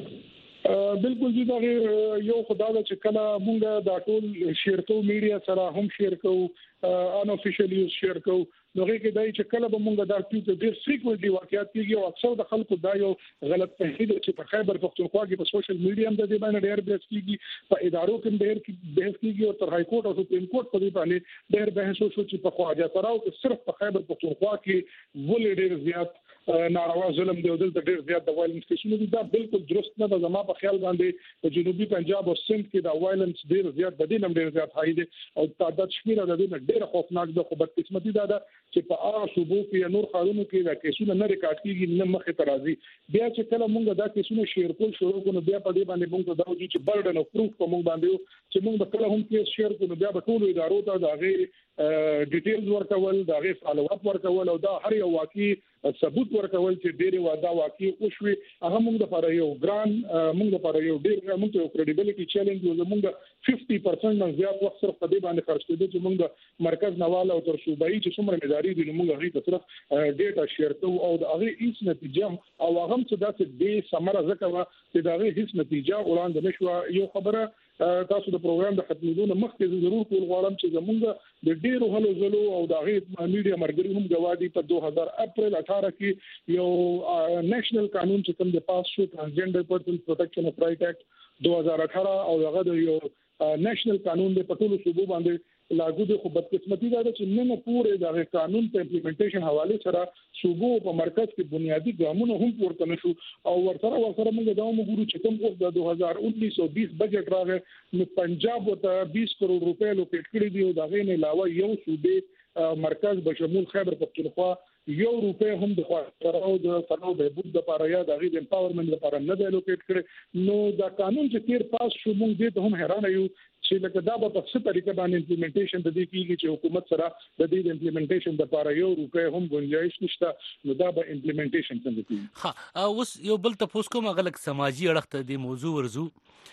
شو بالکل دي دا یو خدای چې کله مونږ دا ټول شیر کوو میډیا سره هم شیر کوو ان افیشلی شیر کوو نو هغه کې دای چې کله به مونږ دا ټول ډیر فریکوئنټلی واقعیت کیږي او اکثر د خلکو دا یو غلط فهمي ده چې په خیبر پختونخوا کې په سوشل میډیا هم د دې باندې ډیر بحث کیږي په ادارو کې ډیر بحث کیږي او تر های کورټ او سپریم کورټ په دې باندې ډیر بحث وشو چې په خواجه سراو کې صرف په خیبر پختونخوا کې ولې ډیر زیات ناروا ظلم دی او دلته ډیر زیات د وایلنس کیسونه دي دا بالکل درست نه ده زما په خیال باندې په جنوبي پنجاب او سند کې د وایلنس ډیر زیات د دې نم ډیر زیات هاي دي او تعداد شمیره د دې ډیر خوفناک ده خو بدقسمتي ده چې په هغه صوبو کې نور خارونو کې دا کیسونه نه ریکارډ کیږي نه مخه ترازی بیا چې کله مونږ دا کیسونه شیر کول شروع کړو بیا په دې باندې مونږ دا وځي چې برډن اف پروف په مونږ باندې چې مونږ کله هم کیس شیر کړو بیا په ټولو ادارو ته دا غي ډیټیلز ورکول دا غي فالو اپ ورکول او دا هر یو واقعي ثبوت ورکول چې ډېر واده واقعي او شوي هغه موږ د لپاره یو ګران موږ د لپاره یو ډېر موږ ته کریډیبিলিټي چیلنج و موږ پنځه پرسنټ نه زیات وخت صرف په دې باندې خرج کړو چې موږ د مرکز نواله او تر صوبایي چې څومره مداري دي موږ هغه ته صرف ډیټا شیر کوو او د هغه هیڅ نتیجه او هغه هم څه داسې دې سمره ځکه چې دا هغه هیڅ نتیجه وړاندې نشو یو خبره تاسو د پروګرام د ختمېدو مخکې ضرور کول غواړم چې زمونږ د ډیرو هلو زلو او د هغه میډیا مرګري هم گواډي په دوه هزار اپریل اٹھارہ کې یو نېشنل قانون چې کوم د پاس شو ترانسجنډر پرسن پروټیکشن اف رائټ اکټ دوه هزار اٹھارہ او هغه د یو نېشنل قانون د پټولو صوبو باندې لاګو دي خو بدقسمتي دا چې نن پورې د قانون په امپلیمنټیشن حواله سره صوبو په مرکز کې بنیادی ګامونه هم پورته نشو او ورسره ورسره موږ دا وګورو چې کوم وخت د دوه هزار انیس او بیس بجټ راغی نو پنجاب ته بیس کروڑ روپے لوکیټ کړی دی او دا غي نه علاوه یو صوبې مرکز بشمول خیبر پختونخوا یو روپے هم د خواړو د فنو بهبود لپاره یا د غي د امپاورمنت لپاره نه دی لوکیټ کړی نو دا قانون چې تیر پاس شو موږ دې ته هم حیران یو چې لکه دا په څه طریقه باندې امپلیمنټیشن د دې کیږي چې حکومت سره د دې امپلیمنټیشن لپاره یو روپے هم گنجائش نشته نو دا به امپلیمنټیشن څنګه کیږي ها اوس یو بل تاسو کوم غلط سماجی اړخ ته د موضوع ورزو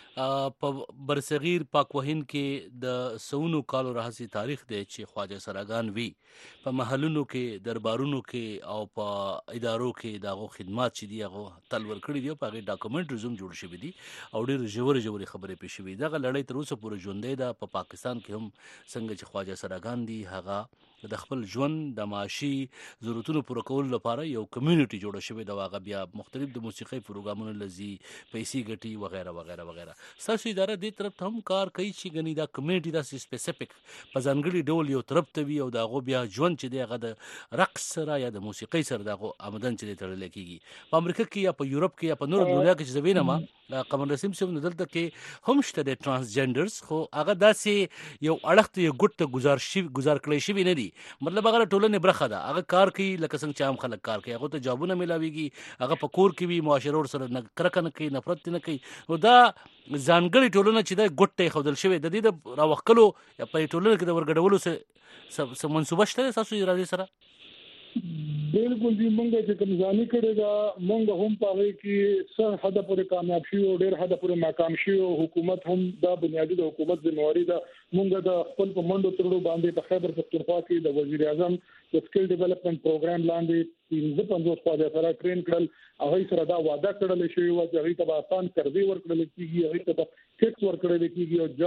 په برصغیر پاکوهین کې د سونو کالو راهسي تاریخ دی چې خواجه سراګان وی په محلونو کې دربارونو کې او په ادارو کې دغه خدمات چې دی هغه تلور کړی دی په هغه ډاکومنټ زوم جوړ شوی دی او ډېر ژور ژور خبرې پېښ شوې دغه لړۍ تر اوسه پورې ژوندې ده په پاکستان کې هم څنګه چې خواجه سراګان دی هغه د خپل ژوند د معاشي ضرورتونو پوره کولو لپاره یو کمیونټي جوړه شوې ده واغه بیا مختلف د موسیقي پروګرامونو لذي پیسې ګټي وغیرہ وغیرہ وغیرہ ساسو اداره دې طرف هم کار کوي چې غني دا کمیونټي دا سپیسیفیک په ځانګړي ډول یو طرف ته وي او دا غو بیا ژوند چې دی هغه د رقص سره یا د موسیقي سره دا غو آمدن چې تړل کېږي په امریکا کې یا په یورپ کې یا په نور دنیا کې چې زوینه ما قمر رسیم سم نه دلته کې هم شته د ترانسجنډرز خو هغه داسې یو اړخ ته ګډ ته گزار شي گزار کړی شي نه دي مطلب هغه ټولنه برخه ده هغه کار کوي لکه څنګه چې عام خلک کار کوي هغه ته جابونه ملاويږي هغه په کور کې وي معاشره سره نه کرکه نه کوي نفرت نه کوي او دا ځانګړي ټولنه چې دا ګټه خودل شوی د دې د راوخلو یا په ټولنه کې د ورګډولو سره منسوبه شته تاسو اراده سره بالکل دی مونږ چې کوم ځاني کړي دا مونږ هم پاره کې څه حد پورې کامیاب شي او ډېر حد پورې ناکام شي او حکومت هم دا بنیادی د حکومت ذمہواری ده مونږ د خپل په منډو ترړو باندې په خیبر پختونخوا کې د وزیر اعظم د سکل ډیولپمنٹ پروګرام لاندې پنځه پنځوس خواجه سره ټرین کړل هغه سره دا وعده کړل شوی و چې هغه ته آسان کړوي ورکړل کیږي هغه ته ټیکس ورکړل کیږي او جاب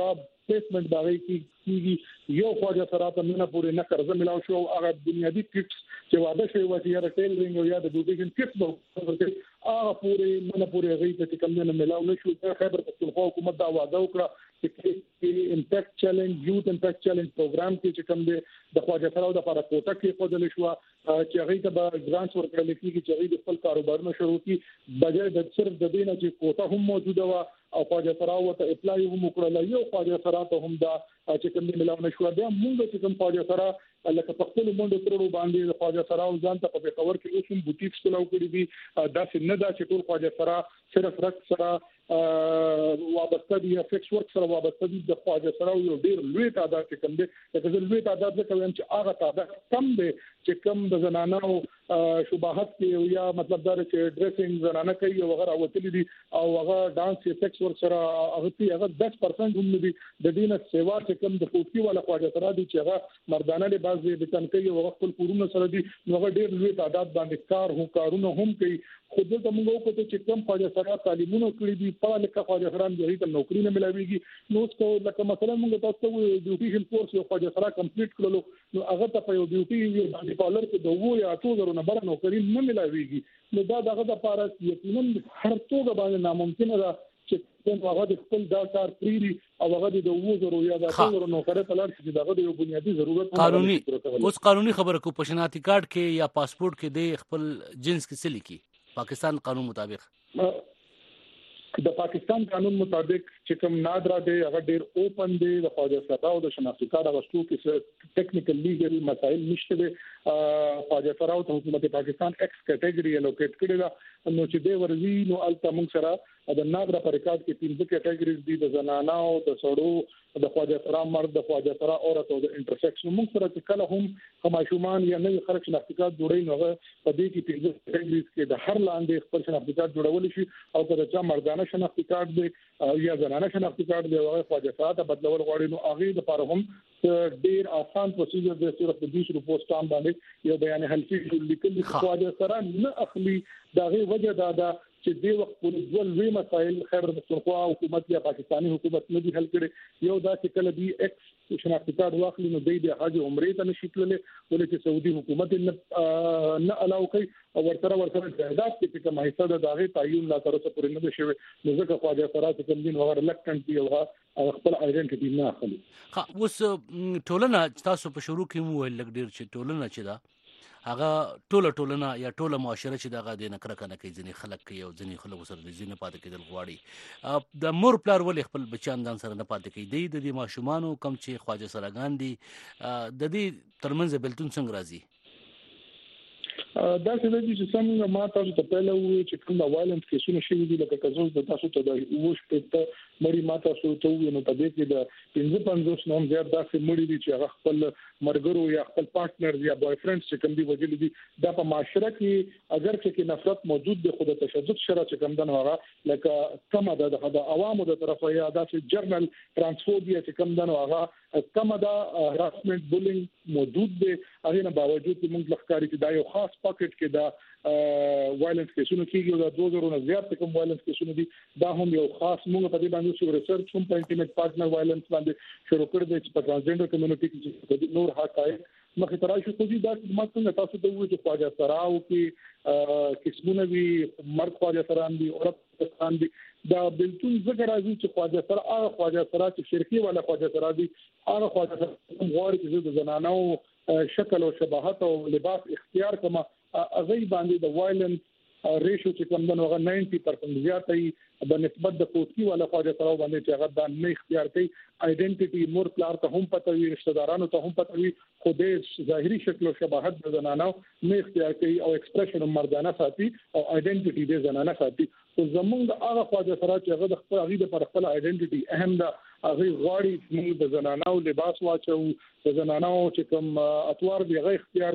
ریپلیسمنٹ باغی کیږي یو خواجه سره په نه پورې نه قرضه ملاو شو هغه بنیادی کټس چې واده شوی و چې یا ټیلرینګ او یا د ډوبیشن کټس به هغه پورې نه پورې غي ته کوم نه ملاو نشو خیبر پختونخوا حکومت دا واده وکړه چې امپیکټ چیلنج یوت امپیکټ چیلنج پروګرام کې چې کوم دی د خواجه سره د لپاره کوټه کې خودل شو چې هغه ته به ګرانټ ورکړل کېږي چې هغه د خپل کاروبارونه شروع کړي بجای د صرف د دینه چې کوټه هم موجوده و او خواجه سره ته اپلای هم وکړل یو خواجه سره ته هم دا چې کوم ملاو نشو بیا موږ چې کوم خواجه سره لکه په خپل منډه ترړو باندې خواجه سره او ځان ته په خبر کې اوسم بوتیک سلاو کړی دي دا څنګه دا چې ټول خواجه سره صرف رک سره وابسته دي فکس ورک سره وابسته دي د خواجه سره یو ډیر لوی تعداد کې کم دي لکه زه لوی تعداد له کوم چې هغه تعداد کم دي چې کم د زنانو شباهت کې یا مطلب دا چې ډریسینګ زنانه کوي او هغه راوتلي دي او هغه ډانس یا فکس ورک سره هغه تی هغه دس پرسنټ هم دي د دینه سیوا چې کم د کوټي والا خواجه سره دي چې هغه مردانه لباس دي د تنکي او خپل کورونه سره دي نو هغه ډیر لوی تعداد باندې کار هم کارونه هم کوي خود ته موږ وکړو چې کم خواجه سره تعلیمونه کړی دي په لکه خواجه سره د هیڅ نوکری نه ملاويږي نو څه لکه مثلا موږ تاسو ته ډیوټیشن کورس یو خواجه سره کمپلیټ کړلو نو هغه ته په یو ډیوټي باندې پالر کې دوه یا څو زره نه بر نوکری نه ملاويږي نو دا دغه د پاره یقینا هر څوک باندې ناممکن ده چې هغه د خپل دا کار پریری او هغه د دوه زره یا د څو زره نوکری په لار کې دغه یو بنیادی ضرورت قانوني اوس قانوني خبره کو پښناتی کارت کې یا پاسپورت کې د خپل جنس کې سلی کی پاکستان قانون مطابق د پاکستان قانون مطابق چې کوم نادرا دی هغه ډیر اوپن دی د خواجه سره او د شناختی کارت غوښتو کې ټیکنیکل لیګل مسائل نشته دي خواجه سره او حکومت پاکستان ایکس کټګوري الوکیټ کړی دا نو چې دی ورزي نو الته موږ سره د نادرا پر ریکارډ کې پنځه کټګوريز دي د زنانه او د سړو د خواجه سره مرد د خواجه سره عورت او د انټرسیکشن موږ سره چې کله هم خماشومان یا نه خلک شناختی کارت جوړي نو په دې کې پنځه کټګوريز کې د هر لاندې خپل شناختی کارت جوړول شي او کله چې مردانه شناختی کارت دی یا زنانه شناختی کارت دی هغه خواجه سره ته بدلول غواړي نو هغه د لپاره هم ډیر آسان پروسیجر دی صرف د دې شروع پوسټ ټام باندې یو بیان حلفي لیکل خواجه سره نه اخلي دغه وجه دا ده چې د وخت په ډول وی مسائل خیر د پښتونخوا حکومت یا پاکستانی حکومت نه دي حل کړي یو دا چې کله دی ایکس شناختی کارت واخلي نو د حج عمره ته نشي تللی ولې چې سعودي حکومت نه نه الاو کوي او ورته ورته جهادات کې کوم حصہ د داغه تعین لا تر اوسه پورې نه دي شوی نو ځکه خواجه سره چې کوم دین وغیرہ لکټنټ دی او خپل آیډنټیټي نه اخلي ها اوس ټولنه تاسو په شروع کې مو ول ډیر چې ټولنه چې دا هغه ټوله ټولنه یا ټوله معاشره چې دغه د نکره کنه کوي ځنی خلک کوي او ځنی خلک سره د ځینې پاتې کېدل غواړي د مور پلار ولې خپل بچیان ځان سره نه پاتې کوي د دې ماشومان کم چې خواجه سراګان دي د دې ترمنځ بلتون څنګه راځي دا څه دي چې څنګه ما تاسو ته پیل وې چې کوم وایلنس کیسونه شوي دي لکه کزوز د تاسو ته د وښ په مړی ما تاسو ته وې نو په دې کې د پنځه پنځوس نوم زیات داسې مړی دي چې هغه خپل مرګرو یا خپل پارټنر یا بوای فرند چې کوم دی وجل دي دا په معاشره کې اگر چې نفرت موجود دی خو د تشدد شرع چې کوم دنه هغه لکه کم ده د عوامو د طرفه یا داسې جرنل ترانسفوبیا چې کوم دنه هغه کم ده هراسمنت بولینګ موجود دی هغه نه باوجود چې موږ لخکاري چې دا یو خاص پاکټ کې دا وایلنس کیسونه کیږي او دا دوه زره نه زیات کوم وایلنس کیسونه دي دا هم یو خاص موږ په دې باندې شو ریسرچ هم په انټیمیټ پارټنر وایلنس باندې شروع کړی دی چې په ترانسجنډر کمیونټي کې نور حقایق مخې ته راشي خو دې دا ما څنګه تاسو ته وایي چې خواجه سراو کې قسمونه وي مرد خواجه سران دي عورت سران دي دا بلتون ذکر راځي چې خواجه سره هغه خواجه سره چې شرقي والا خواجه سره دي هغه خواجه سره غواړي چې د زنانو شکل او شباهت او لباس اختیار کما اغه باندې د وایلنس ریشو چې کوم دغه نود پرسنټ زیات ای د نسبت د کوټي والا خواجه سره باندې چې هغه د نه اختیار کوي آیډنټیټي مور پلار ته هم پته وي رشتہ دارانو ته هم پته وي خو د ظاهري شکل او شباهت د زنانو نه اختیار کوي او ایکسپریشن مردانه ساتي او آیډنټیټي د زنانه ساتي او زمونږ د هغه خواجه سره چې هغه د خپل هغه پر خپل آیډنټیټي اهم ده هغه غواړي چې د زنانو لباس واچو د زنانو چې کوم اتوار دی هغه اختیار کو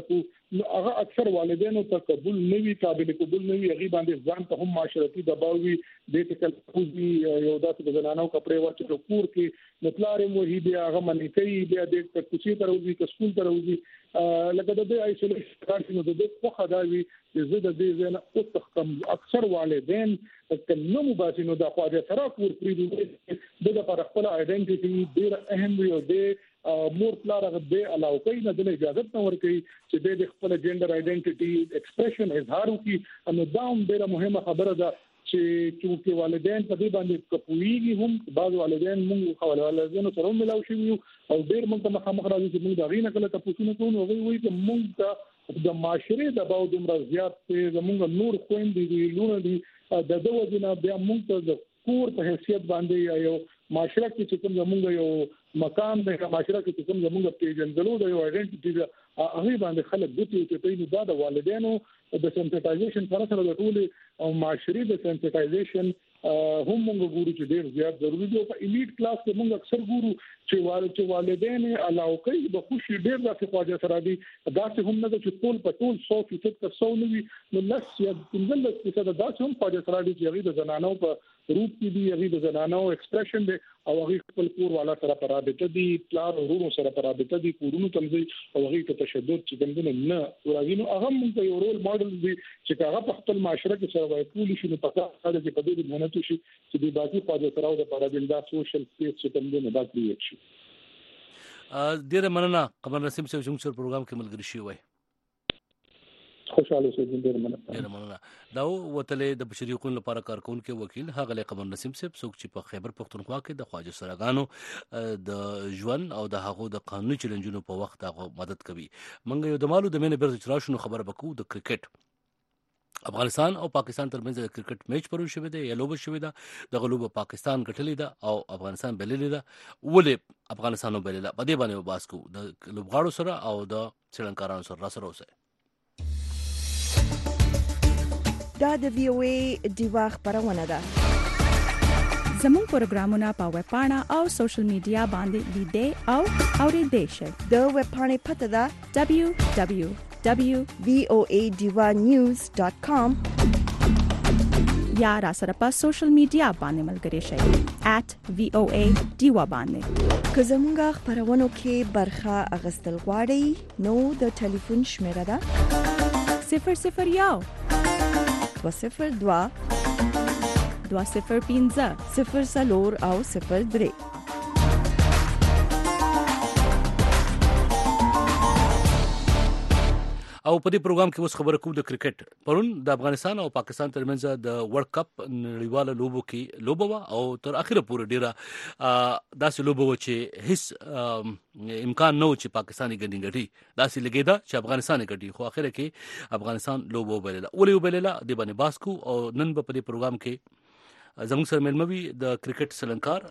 هغه اکثر والدینو ته قبول نه وي قابل قبول نه وي هغه باندې ځان ته هم معاشرتي دباو وي د تکل کوزي یو داسې د زنانو کپڑے واچو کور کې مطلارې مو هي بیا هغه منې کوي بیا د کوڅې تر وځي که سکول تر وځي لکه د دې ایسولیشن کارت نو د دې په خدای چې زه د دې زنه او تخم اکثر والدین کله مو باسي نو د خواجه سره کور پریږدي د لپاره خپل ائیډنټیټي ډیر اهم وي او د مور پلار هغه د علاوه کوي نه د اجازه نه ورکوي چې د خپل جندر ائیډنټیټي ایکسپریشن اظهار وکړي نو دا هم ډیره مهمه خبره ده چې چې والدین په دې باندې کپويږي هم بعض والدین موږ خو والدین سره ملاو شي او ډیر موږ ته مخامخ راځي چې موږ دا غینه کله تاسو نه کوو وی وی چې موږ ته د معاشري د باو دومره زیات چې موږ نور خويندې دي لونه دي د دوه جنا بیا موږ ته د کور په حیثیت باندې یو معاشره کې چې کوم زموږ یو مقام د معاشره کې چې کوم زموږ پیژندلو د یو ائیډنټیټي هغه باندې خلک د دې چې په دا د والدینو د سنسټایزیشن سره سره د ټول او معاشري د سنسټایزیشن هم موږ ګورو چې ډیر زیات ضروری دی په الیټ کلاس کې موږ اکثر ګورو چې والد والدین علاوه کوي د خوشي ډیر د خواجه سره دي دا څه هم نه چې ټول په ټول سو فیصد تر سو نوي نو لس یا پنځه فیصد دا څه هم خواجه سره دي چې هغه د زنانو په روپ کې دي هغه د زنانو ایکسپریشن دی او هغه خپل کور والا سره پرابطه دي پلار ورونو سره پرابطه دي کورونو تمځي او هغه ته تشدد چې دمنه نه ورغی نو هغه موږ یو رول ماډل دی چې هغه په خپل معاشره کې سره وایي پولیس نو پکا سره چې په دې باندې شي چې د باقي خواجه سره د پرابطه سوشل سپیس چې دمنه دا کریټ شي ډیره مننه قمر نسیم صاحب چې موږ پروګرام کې ملګری شي وای خوشاله اوسئ ډیر مننه ډیر مننه دا وتلې د بشري حقوقو لپاره کارکونکو وکیل هغه قمر نسیم صاحب څوک چې په خیبر پختونخوا کې د خواجه سراګانو د ژوند او د هغو د قانوني چیلنجونو په وخت هغه مدد کوي منګ یو د مالو د مینه برز چراشنو خبره بکو د کرکټ افغانستان او پاکستان ترمنځ د کرکټ میچ پرون شوی دی یا لوبه شوی ده د غلوب پاکستان ګټلې ده او افغانستان بللې ده ولې افغانستان بللې ده په دې باندې وباسکو د لوبغاړو سره او د سریلانکارانو سره سره اوسه دا د وی او ای دیوا خبرونه ده زموږ پروګرامونه په ویب پاڼه او سوشل میډیا باندې لیدئ او اورئ شئ د ویب پاڼې پته ده دبليو دبليو دبليو دوت وی او ای دیوا نیوز ډاٹ کام یا را سره په سوشل میډیا باندې ملګری شئ ایٹ وی او ای دیوا باندې که زموږ خبرونو کې برخه اغستل غواړئ نو د ټلیفون شمیره ده صفر صفر یو دو صفر دوا دو صفر پنځه صفر سلور او صفر درې او په دې پروګرام کې اوس خبره کوو د کرکټ پرون د افغانستان او پاکستان ترمنځ د ورلد کپ نړیواله لوبو کې لوبه او تر اخره پورې ډیره داسې لوبه و چې هیڅ امکان نه و چې پاکستاني ګټي ګټي داسې لګیدا چې افغانستان ګټي خو اخره کې افغانستان لوبه وبلله ولې وبلله د باندې باسکو او نن په دې پروګرام کې زموږ سره ملموي د کرکټ سلنکار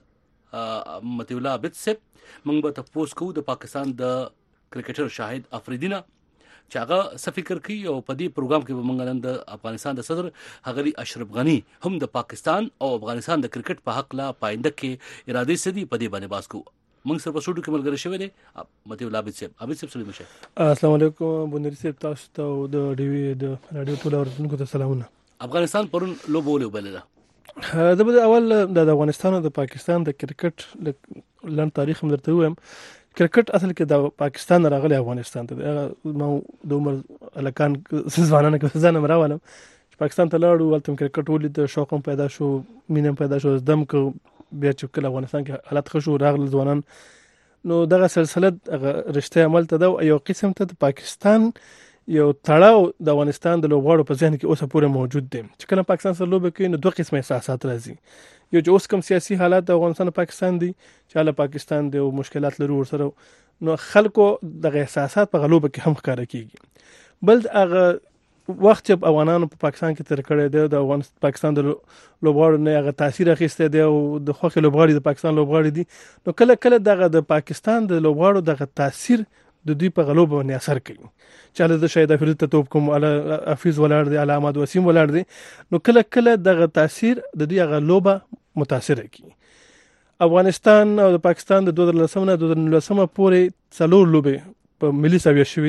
متي الله عابد صاحب موږ به تاسو کو د پاکستان د کرکټر شاهد افریدینا چې هغه څه فکر کوي او په دې پروګرام کې به موږ نن د افغانستان د صدر هغلی اشرف غنی هم د پاکستان او افغانستان د کرکټ په حق لا پاینده کې اراده سدي په دې باندې باس کو موږ سره په سټوډیو کې ملګری شوی دی متي الله عابد صاحب عابد صاحب سلام شه السلام علیکم بونری صاحب تاسو ته د ډي وی د رادیو ټول اورونکو ته سلامونه افغانستان پرون لوبه ولوبله دا به اول د افغانستان او د پاکستان د کرکټ لن تاریخ هم درته وایم کرکټ اصل کې د پاکستان راغلی افغانستان ته ما د عمر الکان ځوانانه کې ځان مراولم چې پاکستان ته لاړو ولته کرکټ ولید شوق هم پیدا شو مینه پیدا شو دم کو بیا چې کله افغانستان کې حالت خشو راغله ځوانان نو دغه سلسله رشته عمل ته دا یو قسم ته د پاکستان یو تړاو د افغانستان د لوبغاړو په ذهن کې اوسه پورې موجود دي چې کله پاکستان سره لوبه کوي نو دوه قسمه احساسات راځي یو چې اوس کوم سیاسي حالات د افغانستان او پاکستان دي چې له پاکستان د مشکلات لري ورسره نو خلکو د احساسات په غلوبه کې هم ښکار کیږي بل هغه وخت چې افغانانو په پاکستان کې تر کړی دی د افغانستان پاکستان د لوبغاړو نه هغه تاثیر اخیسته دی او د خوخه لوبغاړي د پاکستان لوبغاړي دي نو کله کله دغه د پاکستان د لوبغاړو دغه تاثیر د دوی په غلوبه باندې اثر کوي چې له د شاید افریدي ته توپ کوم ال افیز ولاړ دی علامات وسیم ولاړ دی نو کله کله دغه تاثیر د دوی غلوبه متاثر کوي افغانستان او د پاکستان د دوه هزار لسم نه دوه هزار نولسم پورې څلور لوبې په ملي ساویه شوې دي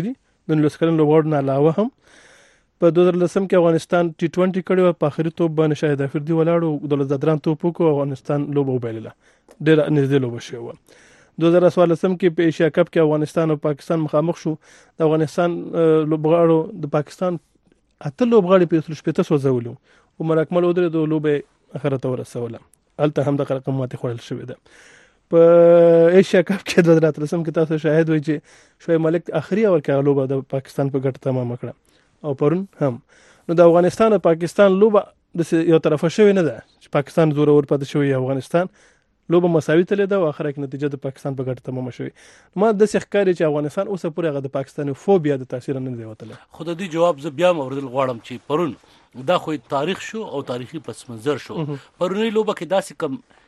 د نولس کلن لوبغاړو نه علاوه هم په دوه زره لسم کې افغانستان ټي ټوینټي کړی په اخري توپ باندې شاهد افریدي ولاړو دولت زدران توپ وکړو افغانستان لوبه وبایلله ډېره نږدې لوبه شوې وه دوه زره څوارلسم کې په ایشیا کپ کې افغانستان او پاکستان مخامخ شو د افغانستان لوبغاړو د پاکستان اته لوبغاړي په اتلس شپېته سوځولو عمر اکمل ودرې د لوبې اخره ته ورسوله هلته هم د رقم ماتې خوړل شوې ده په ایشیا کپ کې دوه زره اتلسم کې تاسو شاهد وئ چې شعیب ملک اخري اور کې لوبه د پاکستان په ګټه تمامه کړه او پرون هم نو د افغانستان او پاکستان لوبه د یو طرفه شوی نه ده چې پاکستان زوره ور پاتې شوی افغانستان لوبه مساوي تلې ده او اخره کې نتیجه د پاکستان په ګټه تمامه شوی ما د ښکاري چې افغانستان اوسه پورې هغه د پاکستاني فوبیا د تاثیر نه دی وتله خو د دې جواب زه بیا اوریدل غواړم چې پرون دا خو تاریخ شو او تاریخي پس منظر شو پرونی لوبه کې داسې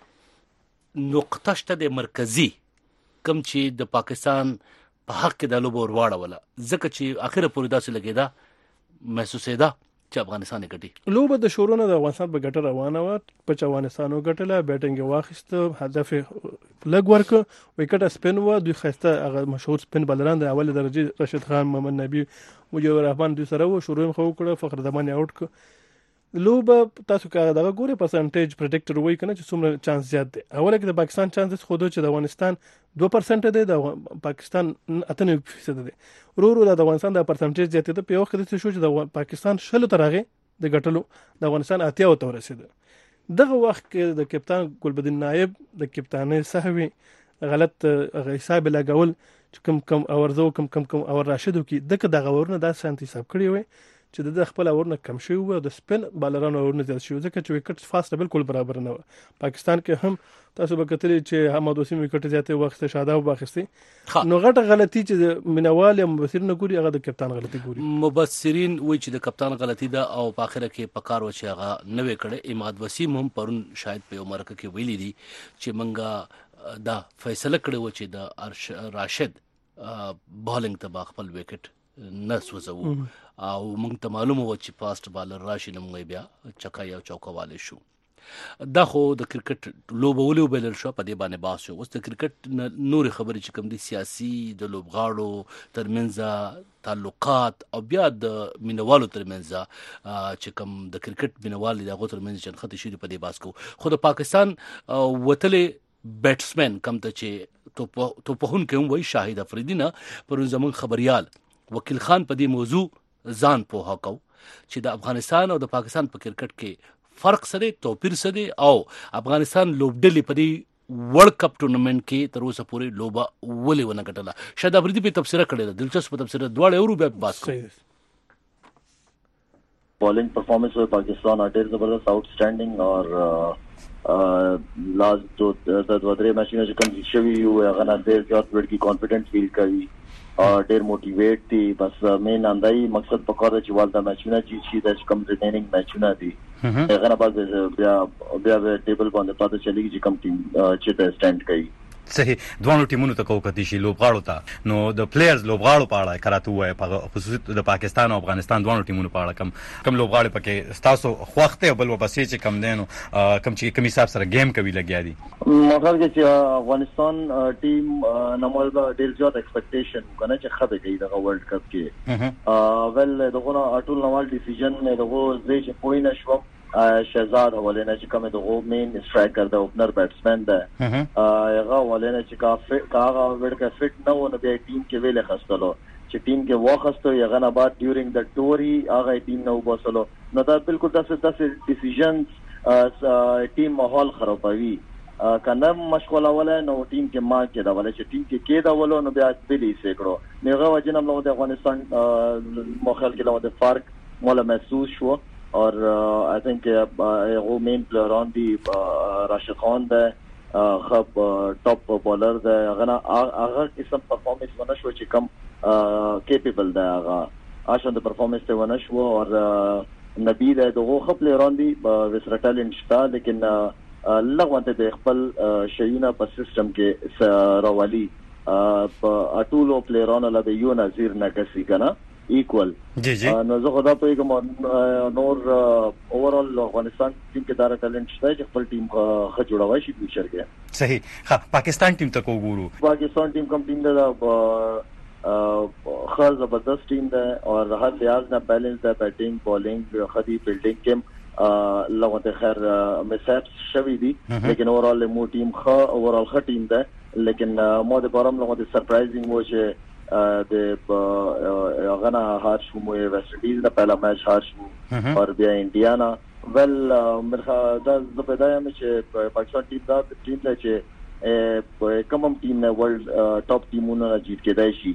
کم نقطه شته د مرکزی کم چې د پاکستان په حق کې د لوبه ور واړوله ځکه چې اخره پورې داسې لګیدا محسوسه ده چې افغانستان ګټي لوبه د شورونه د افغانستان په ګټه روانه و په افغانستان ګټله بیټینګ واخیست هدف لګ ورک وکټ سپین و دوی خسته هغه مشهور سپین بلران د اول درجه رشید خان محمد نبی مجيب الرحمن دوی سره و شروع خو کړه فخر زمان آوټ ک لوبه تاسو کا دغه ګوره پرسنټیج پریډکټر وای کنه چې څومره چانس زیات دی اوله کې د پاکستان چانس خو دوی چې د افغانستان دوه پرسنټ دی د پاکستان اته نه فیصد دی ورو ورو د افغانستان د پرسنټیج زیات دی په یو وخت کې شو چې د پاکستان شلو ترغه د ګټلو د افغانستان اتیا او تورسید دغه وخت کې د کپتان ګلبدین نایب د کپتانۍ صحوی غلط حساب لګول چې کم کم اورزو کم کم کم اور راشدو کې دغه د غورنه د سنتي حساب کړی وي چې د خپل اورنه کم شوی و د سپین بالرانو اورنه زیات شوی ځکه چې وکټ فاست بالکل برابر نه و پاکستان کې هم تاسو به کتلی چې حماد وسیم وکټ زیاته وخت شاداب باخستی نو غټه غلطي چې منوال یا مبصرین ګوري هغه د کپتان غلطي ګوري مبصرین وایي چې د کپتان غلطي ده او په اخر کې پکار و چې هغه نوې کړي اماد وسیم هم پرون شاید په عمر کې ویلي دي چې منګه دا فیصله کړو چې د راشد بالینګ ته خپل وکټ نس وزو او موږ ته معلومه و چې فاست بالر راشي نو موږ بیا چکا یا چوکواله شو دا خو د کرکټ لوبه ولو بلل شو په دې باندې باس شو اوس د کرکټ نور خبرې چې کوم دي سیاسي د لوبغاړو ترمنځ تعلقات او بیا د مینوالو ترمنځ چې کوم د کرکټ مینوال د غوتر منځ چې خطي شي په دې باس کو خو د پاکستان وتلې بیټسمن کم ته چې تو تو په هون کې هم وای شاهد افریدی نه پر زمون خبريال وکیل خان په دې موضوع ځان په هکاو چې د افغانستان او د پاکستان په کرکټ کې فرق سره توپیر سره او افغانستان لوبډلې په دې ورلد کپ ټورنمنت کې تر اوسه پورې لوبه ولې ونه ګټله شاید افریدی په تفسیر کړی ده دلچسپ تفسیر دواړه اورو بیا بات کوي बॉलिंग परफॉर्मेंस हुए पाकिस्तान ډېر زبردست आउटस्टैंडिंग और लास्ट जो د ودرې میچونه چې کوم شوي یو هغه نه ډېر زیات ورکی کانفیډنٹ فیل کوي اور ډېر موټیویټ دي بس مین اندای مقصد پکاره چې والدا میچونه چې شي د کم ریمینینګ میچونه دي هغه نه بعد بیا بیا ټیبل باندې پاتې چلیږي چې کم ټیم چې د سټاند کوي صحیح دوه ټیمونو ته کوکتی شي لوبغاړو ته نو د پلیئرز لوبغاړو په اړه کراته وای په خصوص د پاکستان او افغانستان دوه ټیمونو په اړه کم کم لوبغاړي پکې تاسو خوخته بل وبسې چې کم دینو کم چې کمی حساب سره گیم کوي لګیا دي مګر چې افغانستان ټیم نمبر ډیر زیات ایکسپیکټیشن کنه چې خبره کوي د ورلد کپ کې ول دغه اټول نوال ډیسیژن دغه زې چې پوینه شو شهزاد ولنه چې کوم دغه مین سټرایکر د اوپنر بیټسمن ده هغه ولنه چې کافه کاغه ورکه فټ نه و نو بیا ټیم کې ویل خستلو چې ټیم کې واخستو یغه نه بعد ډیورینګ د ټوري هغه ټیم نو وباسلو نو دا بالکل تاسو تاسو ډیسیژنز ټیم ماحول خرابوي کنه مشغوله ولا نو ټیم کې ما کې دا ولا چې ټیم کې کې دا ولو نو بیا بلی سیکړو نیغه وجنم نو د افغانستان مخال کې له د فرق مولا محسوس شو اور आई थिंक वो main player on the Rashid Khan ده خب ټاپ بولر ده هغه هغه قسم پرفارمنس ونه شو چې کم کیپیبل ده هغه عشان د پرفارمنس ته ونه شو اور نبی ده دغه خپل راندي وسره ټالنت شته لیکن لغونته د خپل شیونه په سیستم کې راولي په اټولو پلیرانو له یو نظیر نه کسي کنه equal جی جی نو زه خدا په کوم نور اوورال افغانستان ټیم کې دار ټالنت شته چې خپل ټیم ښه جوړوي شي فیوچر کې صحیح ها پاکستان ټیم ته وګورو پاکستان ټیم کوم ټیم ده خاص زبردست ټیم ده او هر لحاظ نه بیلنس ده، بیټینګ بولینګ خدي فیلډینګ کې لغه خیر مسابس شوی دي، لیکن اورال مو ټیم خا اورال خ ټیم ده، لیکن مو د پرم لغه سرپرایزینګ و چې د غنا هار شو مو ویسټ انډیز نه پهلا میچ هار شو اور بیا انډیانا ول مرخه دا د بدايه مې چې پاکستان ټیم دا ټیم ده چې کوم ټیم نه ورلد ټاپ ټیمونه جیت کېدای شي.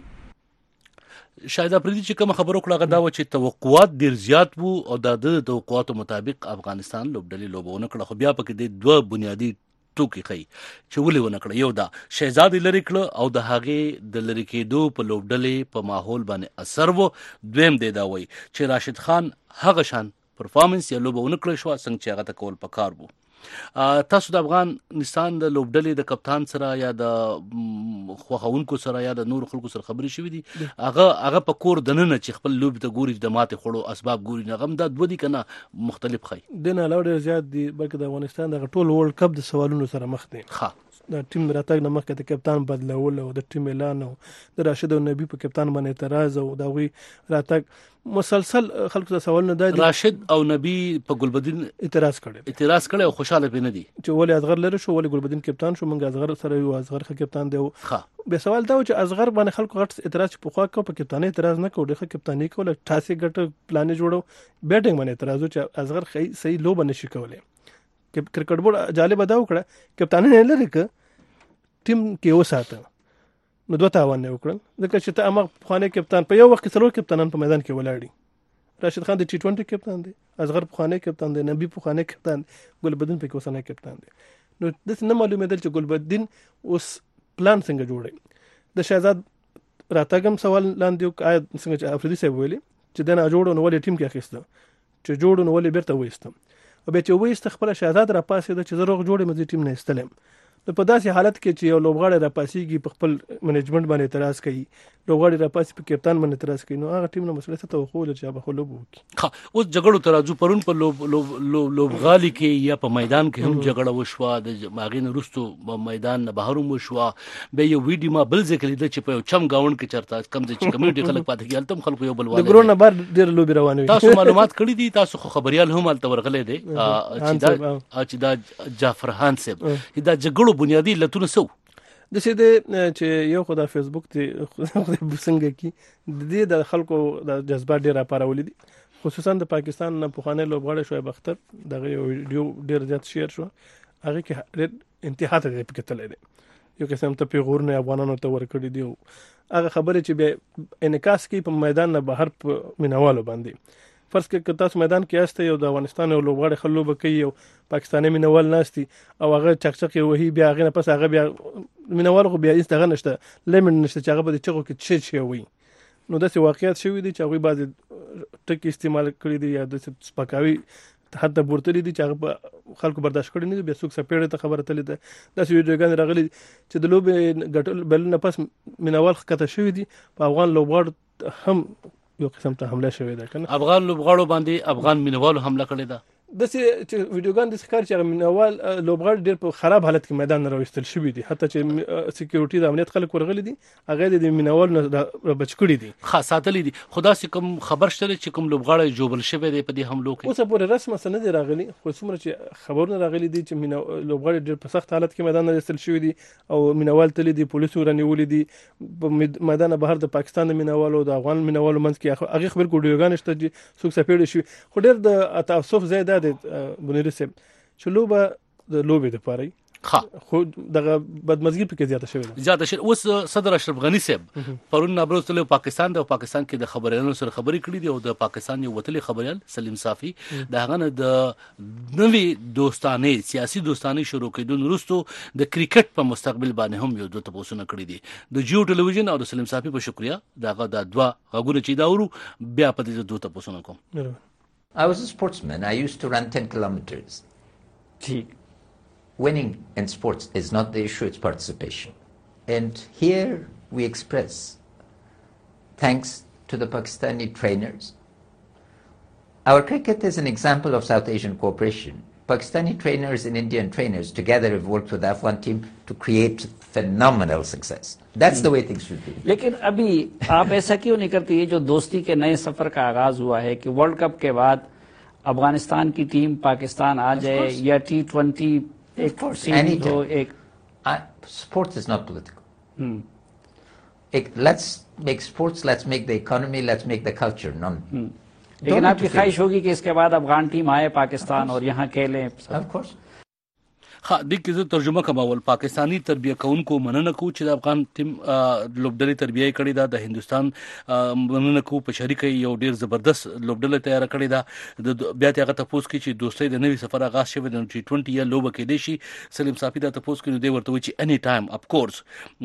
شاید پردي چې کوم خبرو کړه دا و چې توقعات ډیر زیات وو او د توقعاتو مطابق افغانستان لوبډلې لوبونه کړه، خو بیا پکې د دوه بنیادی توکي خي چې ولې ونه کړه. یو دا شهزاد لری کړه او د هغه د لری کېدو په لوبډلې په ماحول باندې اثر وو. دویم دی دا وای چې راشد خان هغه شان پرفارمنس یا لوبونه کړه شو څنګه چې هغه ته کول پکار وو. تاسو د افغانستان د لوبډلې د کپتان سره یا د خوخونکو سره یا د نور خلکو سره خبرې شوې دي؟ هغه هغه په کور دننه چې خپل لوب ته ګوري د ماته خړو اسباب ګوري نه غم دا دوه دي کنه مختلف خي دنه لاړ زیات دي، بلکې د افغانستان د ټول ورلد کپ د سوالونو سره مخ دي. ها د ټیم راتګ نه مخکې د کپتان بدلول او د ټیم اعلان او د راشد او نبی په کپتان باندې اعتراض او دا وی راتګ مسلسل خلکو ته سوالونه دي. راشد او نبی په ګلبدین اعتراض کړي اعتراض کړي او خوشاله پینې دي چې ولې اصغر لري شو، ولې ګلبدین کپتان شو، منګ اصغر سره یو اصغر خ کپتان دی. ها به سوال دا چې اصغر باندې خلکو غټ اعتراض په خوا کو په کپتان اعتراض نه کوي، د کپتانی کوله تاسو ګټ پلان جوړو بیټینګ باندې اعتراض چې اصغر صحیح لوب نه شي کولای. کرکټ بورډ جالب دا وکړه کپتان نه لري ک ټیم کې وساته نو دوه تاوان نه وکړل ځکه چې ته امغه خانه کپتان په یو وخت کې څلور کپتانان په میدان کې ولاړی. راشد خان د ټي ټوئنټي کپتان دی، اصغر په خانه کپتان دی، نبی په خانه کپتان، ګلبدین په کوسنه کپتان دی. نو د څه نه معلومه ده چې ګلبدین اوس پلان څنګه جوړي. د شهزاد راتګم سوال لاندې آیا څنګه چې افریدي صاحب ویلي چې دنه جوړو نو ولې ټیم کې اخیسته چې جوړو نو ولې بیرته وېستم او به چې وېست خپل شهزاد را پاسې د چې زروغ جوړې مزي ټیم نه استلم. نو په داسې حالت کې چې یو لوبغاړی را پاسيږي په خپل منیجمنت باندې اعتراض کوي، لوبغاړی را پاسي په کپتان باندې اعتراض کوي، نو هغه ټیم نو مسله څه توقع لري چې به لوب وکړي. ها اوس جګړو ترازو پرون په لوب لوب لوبغالي کې یا په میدان کې هم جګړه وشوه، د ماغین وروستو په میدان نه بهر هم وشوه. به یو ویډیو ما بل ځکه لیدل چې په یو چم گاوند کې چرته کم ځای چې کمیونټي خلک پاتې کېدل تم خلکو یو بل والي د ګرونه بار ډېر لوبي روانوي. تاسو معلومات کړی دي، تاسو خو خبريال هم الته ورغلې دي چې دا چې دا جعفر خان صاحب دا جګړو بنیادی لتون سو د څه د چې یو خدای فیسبوک ته څنګه کی د دې د خلکو د جذبات ډیر راپارولې دي، خصوصا د پاکستان نه پخوانی لوبغاړی شعیب اختر دغه یو ویډیو ډیر زیات شیر شو، هغه کې انتها ته پکتل دي یو قسم ته پیغور نه افغانانو ته ورکړي دي. هغه خبره چې به انعکاس کوي په میدان نه بهر مینوالو باندې. فرض کړئ تاسو میدان کې یاست یو د افغانستان یو لوبغاړی خللو بکې یو پاکستاني مینوال ناشتي او هغه چکچک وهي بیا هغه نه پس هغه بیا مینوال خو بیا هیڅ دغه نشته لیمن نشته چې هغه به چغو کې چې چې وي. نو داسې واقعیت شوی دي چې هغه بعض ټکی استعمال کړی دي یا د سپکاوي حتی ورته دي چې هغه خلکو برداشت کړی نه بیا څوک سپېړې ته خبره تللی ده. داسې ویډیوګان راغلي چې د لوبې ګټل بل نه پس مینوال ښکته شوي دي په افغان لوبغاړو هم یو قسم ته حمله شوې ده کنه افغان لوبغاړو باندې افغان مینوالو حمله کړې ده. د چې ویډیوګان د ښکار چې مینوال لوبغاړي ډېر په خراب حالت کې میدان نه راوستل شوي دي، حتی چې سکیورټي د امنیت خلک ورغلي دي هغه د مینوال نه بچ کړي دي خاص ساتلي دي. خدا سي کوم خبر شته چې کوم لوبغاړي جوبل شوی دی په دې حملو کې اوس پورې رسمه سند دی راغلي، خو څومره چې خبرونه راغلي دي چې لوبغاړي ډېر په سخت حالت کې میدان نه راوستل شوي دي او مینوال تللی دي، پولیسو رانیولي دي په میدان بهر د پاکستان د مینوالو د افغان مینوالو منځ کې هغه خبر ویډیوګان شته چې څوک سپېړې شي. خو ډېر د تاسف زیاده د سب چې لوبه د لوبې د پاره خو دغه بدمزګي په کې زیاته شوې ده زیاته شوه. اوس صدر اشرف غنی صاحب پرون نابروز له پاکستان د پاکستان کې د خبريالانو سره خبرې کړې دي او د پاکستان یو وتلي خبريال سلیم صافي د هغه د نوې دوستانه سیاسي دوستانه شروع کېدون وروسته د کرکټ په مستقبل باندې هم یو دوه تاسو کړی دي. د جیو ټلویزیون او د سلیم صافي په شکریا دغه د دوا غوړي چې دا ورو بیا په دې دوه تاسو کوم. I was a sportsman. I used to run ten kilometers. Gee. Winning in sports is not the issue, it's participation. And here we express thanks to the Pakistani trainers. Our cricket is an example of South Asian cooperation. Pakistani trainers and Indian trainers together have worked with the Afghan team to create phenomenal success. That's the way things should be. लेकिन अभी आप ऐसा क्यों नहीं करते? ये जो दोस्ती के नए सफर का आगाज हुआ है कि वर्ल्ड कप के बाद अफगानिस्तान की टीम पाकिस्तान आ जाए या टी ट्वेंटी एक फोर्सीन हो एक sports is not political. Let's make sports, let's make the economy, let's make the culture. None. लेकिन आपकी ख्वाहिश होगी कि इसके बाद अफगान टीम आए पाकिस्तान और यहाँ खेलें. Of course. ها د کیزه ترجمه کومول پاکستانی تربیه کونکو مننه کو چې د افغان ټیم لوبډلې تربیه کړې ده. د هندستان مننه کو په شریک یو ډیر زبردست لوبډله تیار کړې ده. د بیا ته هغه تاسو کې چې دوستۍ د نوې سفر آغاز شوی د ټي ټوئنټي یا لوبه کې دی شي. سلیم صافي دا تاسو کې دی ورته چې اني ټایم اف کورس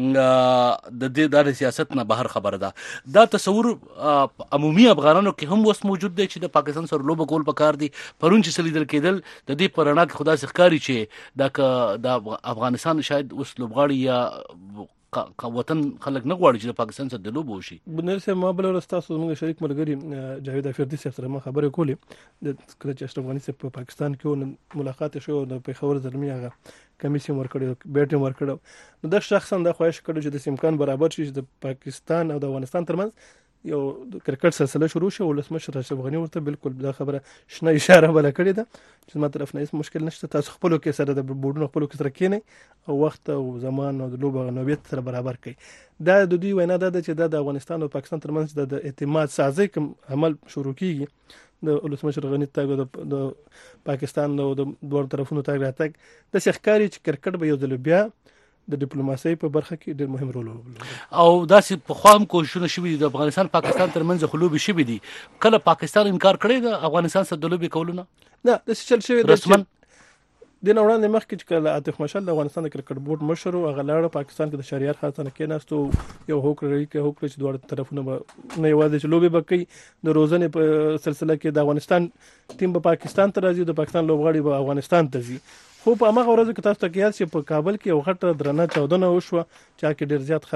د دې د سیاست نه بهر خبره ده. دا تصور عمومي افغانانو کې هم وس موجود دی چې د پاکستان سره لوبه کول پکار دي. پرون چې سلیدل کېدل د دې پرانا کې خدا ښکاری چې دا د افغانستان شاید اوس لوبغاړي یا وطن خلک نه غواړي چې د پاکستان سره د لوبو وشي. بنر سه ما بل ورستا سو موږ شریک ملګری جاوید افردی سره ما خبرې کولې د کله چې اشرف غنی سره په پاکستان کې ملاقات شو د پیښور زلمی هغه کمیسیون ورکړو بیټ ورکړو نو د شخصا د خواهش کړو چې د امکان برابر شي د پاکستان او د افغانستان ترمنځ یو کرکټ سلسله شروع شو. ولسمشر اشرف غنی ورته بالکل دا خبره شنه اشاره بل کړې ده چې ما طرف نه هیڅ مشکل نشته. تاسو خپل کې سره د بورډونو خپل کې سره کېنئ او وخت او زمان او د لوبغه نوبیت سره برابر کړئ. دا د دوی وینا ده چې د افغانستان او پاکستان ترمنځ د اعتماد سازي کوم عمل شروع کیږي د ولسمشر غنی تاګو د پاکستان او د دوه طرفونو تاګ راتګ د شخکاری چې کرکټ به یو ځل بیا د ډیپلوماسۍ په برخه کې ډېر مهم رول ولوبوي. او داسې په خام کوششونه شوي د افغانستان پاکستان ترمنځ خلوبي شوي دي. کله پاکستان انکار کړی د افغانستان سره د لوبي کولو نه؟ نه د چل شوی د رسمن د نو وړاندې مخکې چې کله عاطف مشال د افغانستان د کرکټ بورډ مشر او غلاړه پاکستان کې د شریعت خاطر کې ناستو یو هوکړه کې هوکړه چې دوه طرفونه نه یوازې چې لوبي بکې د روزنې په سلسله کې د افغانستان ټیم په پاکستان ته راځي د پاکستان لوبغاړي په افغانستان ته ځي. خو په هغه ورځ کې تاسو ته کېږي چې په کابل کې یو غټه درنه چاودنه وشوه چې کې ډېر زیات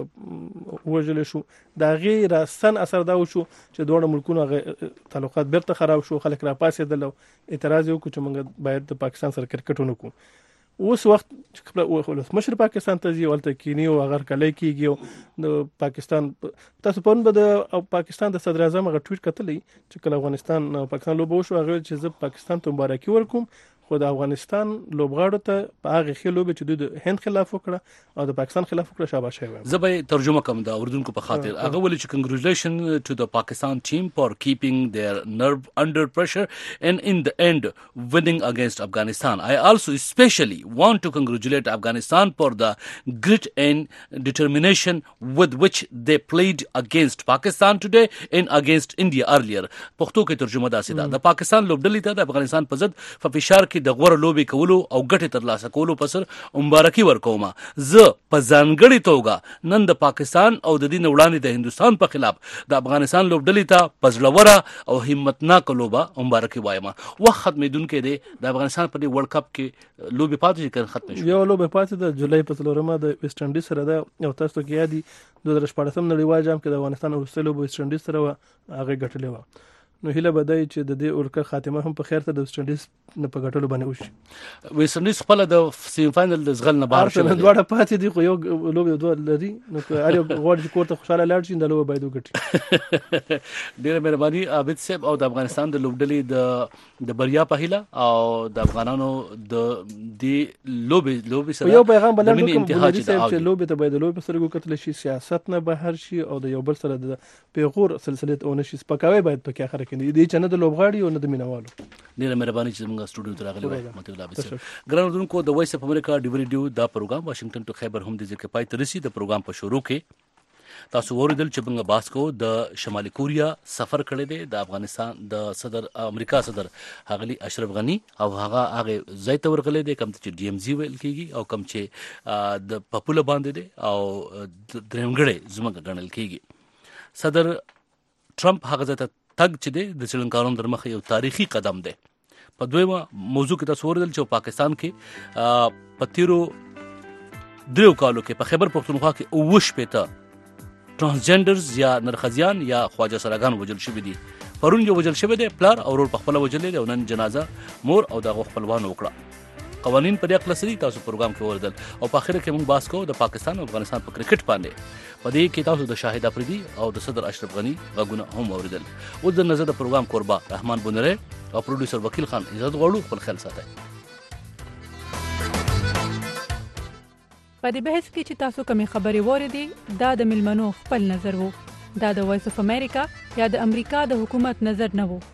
خلک وژل شو. دا غیر سن اثر دا وشو چې دوه ملکونو تعلقات بیرته خراب شو. خلک را پاسېدل او اعتراض وکړو چې موږ باید د پاکستان سره کرکټ ونکړو. اوس وخت چې مشر پاکستان ته ځي ولته کینی او هغه کله کېږي د پاکستان تاسو په اړه د پاکستان د صدر اعظم غو ټویټ کتلې چې کله افغانستان او پاکستان لوبو شو هغه چې زه پاکستان ته مبارکي ورکوم خو د افغانستان لوبغاړو ته په هغه خلوب چې د هند خلاف وکړه او د پاکستان خلاف وکړه شاباش وایم. زه به ترجمه کوم دا اردوونکو په خاطر هغه ولې چې کنګریچولیشن ټو د پاکستان ټیم فار کیپینګ their نرو انډر پریشر and in the end winning against Afghanistan. I also especially want to congratulate Afghanistan for the grit and determination with which they played against Pakistan today and against India earlier. پښتو کې ترجمه دا سیده د پاکستان لوبډلې ته د افغانستان په ضد په فشار کې د غوړ لوبي کولو او ګټه ترلاسه کولو په سر مبارکي ورکوم. زه په ځانګړي توګه نن د پاکستان او د دې وړاندې د هندستان په خلاف د افغانستان لوبډلې ته پزړوره او همتناک لوبه مبارکي وایم. وخت ختمېدونکې دی د افغانستان په دې ورلد کپ کې لوبي پاتې کړي ختم شو. یو لوبه پاتې د جولای په څلورمه د ویسټ انډیز سره ده او تاسو کې یادي دوه هزار شپږم نړیوال جام کې د افغانستان او وروستۍ ویسټ انډیز سره هغه ګټلې و. نو هیله بدای چې د دې اورکه خاتمه هم په خیر ته د ویسټ انډیز نه په ګټلو باندې وشي. ویسټ انډیز خپل د سیمی فائنل د زغل نه بهر شو. دواړه پاتې دي خو یو لوبه دوه لري نو هر یو غوړ چې کوړه خوشاله لاړ شي د لوبه باید وګټي. ډیره مهرباني عابد صاحب او د افغانستان د لوبډلې د د بریا په هیله او د افغانانو د دې لوبه لوبه سره یو پیغام بلل کوم چې لوبه ته باید لوبه سره وکړل شي سیاست نه بهر شي او د یو بل سره د پیغور سلسله اون شي سپکاوي باید په کې اخر کې دي چې نه د لوبغاړي او نه د مینوالو. ډیره مهرباني چې موږ سټوډیو ته راغلي وای مته الله بسم. ګران اردوونکو د وایس اف امریکا ډیو ریډیو دا پروګرام واشنگټن ټو خیبر هم د ځکه پای ته رسید. د پروګرام په شروع کې تاسو ورودل چې موږ باس کو د شمالي کوریا سفر کړی دی د افغانستان د صدر امریکا صدر هغلی اشرف غنی او هغه هغه ځای ته ورغلی دی کوم چې ډي ام زی ویل کیږي او کوم چې د پپوله باندې دی او درېمګړې زموږ ګڼل کیږي. صدر ټرمپ هغه ځای ته تګ چې دی د سرلنکارانو در مخه یو تاریخي قدم دی. په دویمه موضوع کې تاسو ورته چې پاکستان کې په تیرو دریو کالو کې په خیبر پختونخوا کې اووه شپېته ترانسجنډرز یا نرخزیان یا خواجه سراګان وجل شوي دي. پرون یو وجل شوی دی پلار او ورور په خپل وجل دی او نن جنازه مور او دغه خپلوان وکړه. قوانین په دې خلاصري تاسو پروګرام کې وردل او په اخر کې موږ باس کوو د پاکستان او افغانستان په کرکټ باندې. په دې کې تاسو د شاهد افریدي او د صدر اشرف غنی غږونه هم اوریدل. او د نظر د پروګرام قربا رحمان بونره او پروډوسر وکیل خان عزت غواړو خپل خیال ساتئ. په دې بحث کې چې تاسو کومې خبرې وریدي دا د ملمنو خپل نظر وو. دا د وایس اف امریکا یا د امریکا د حکومت نظر نه وو.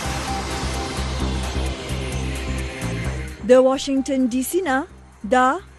د واشنگټن ډي سي نه دا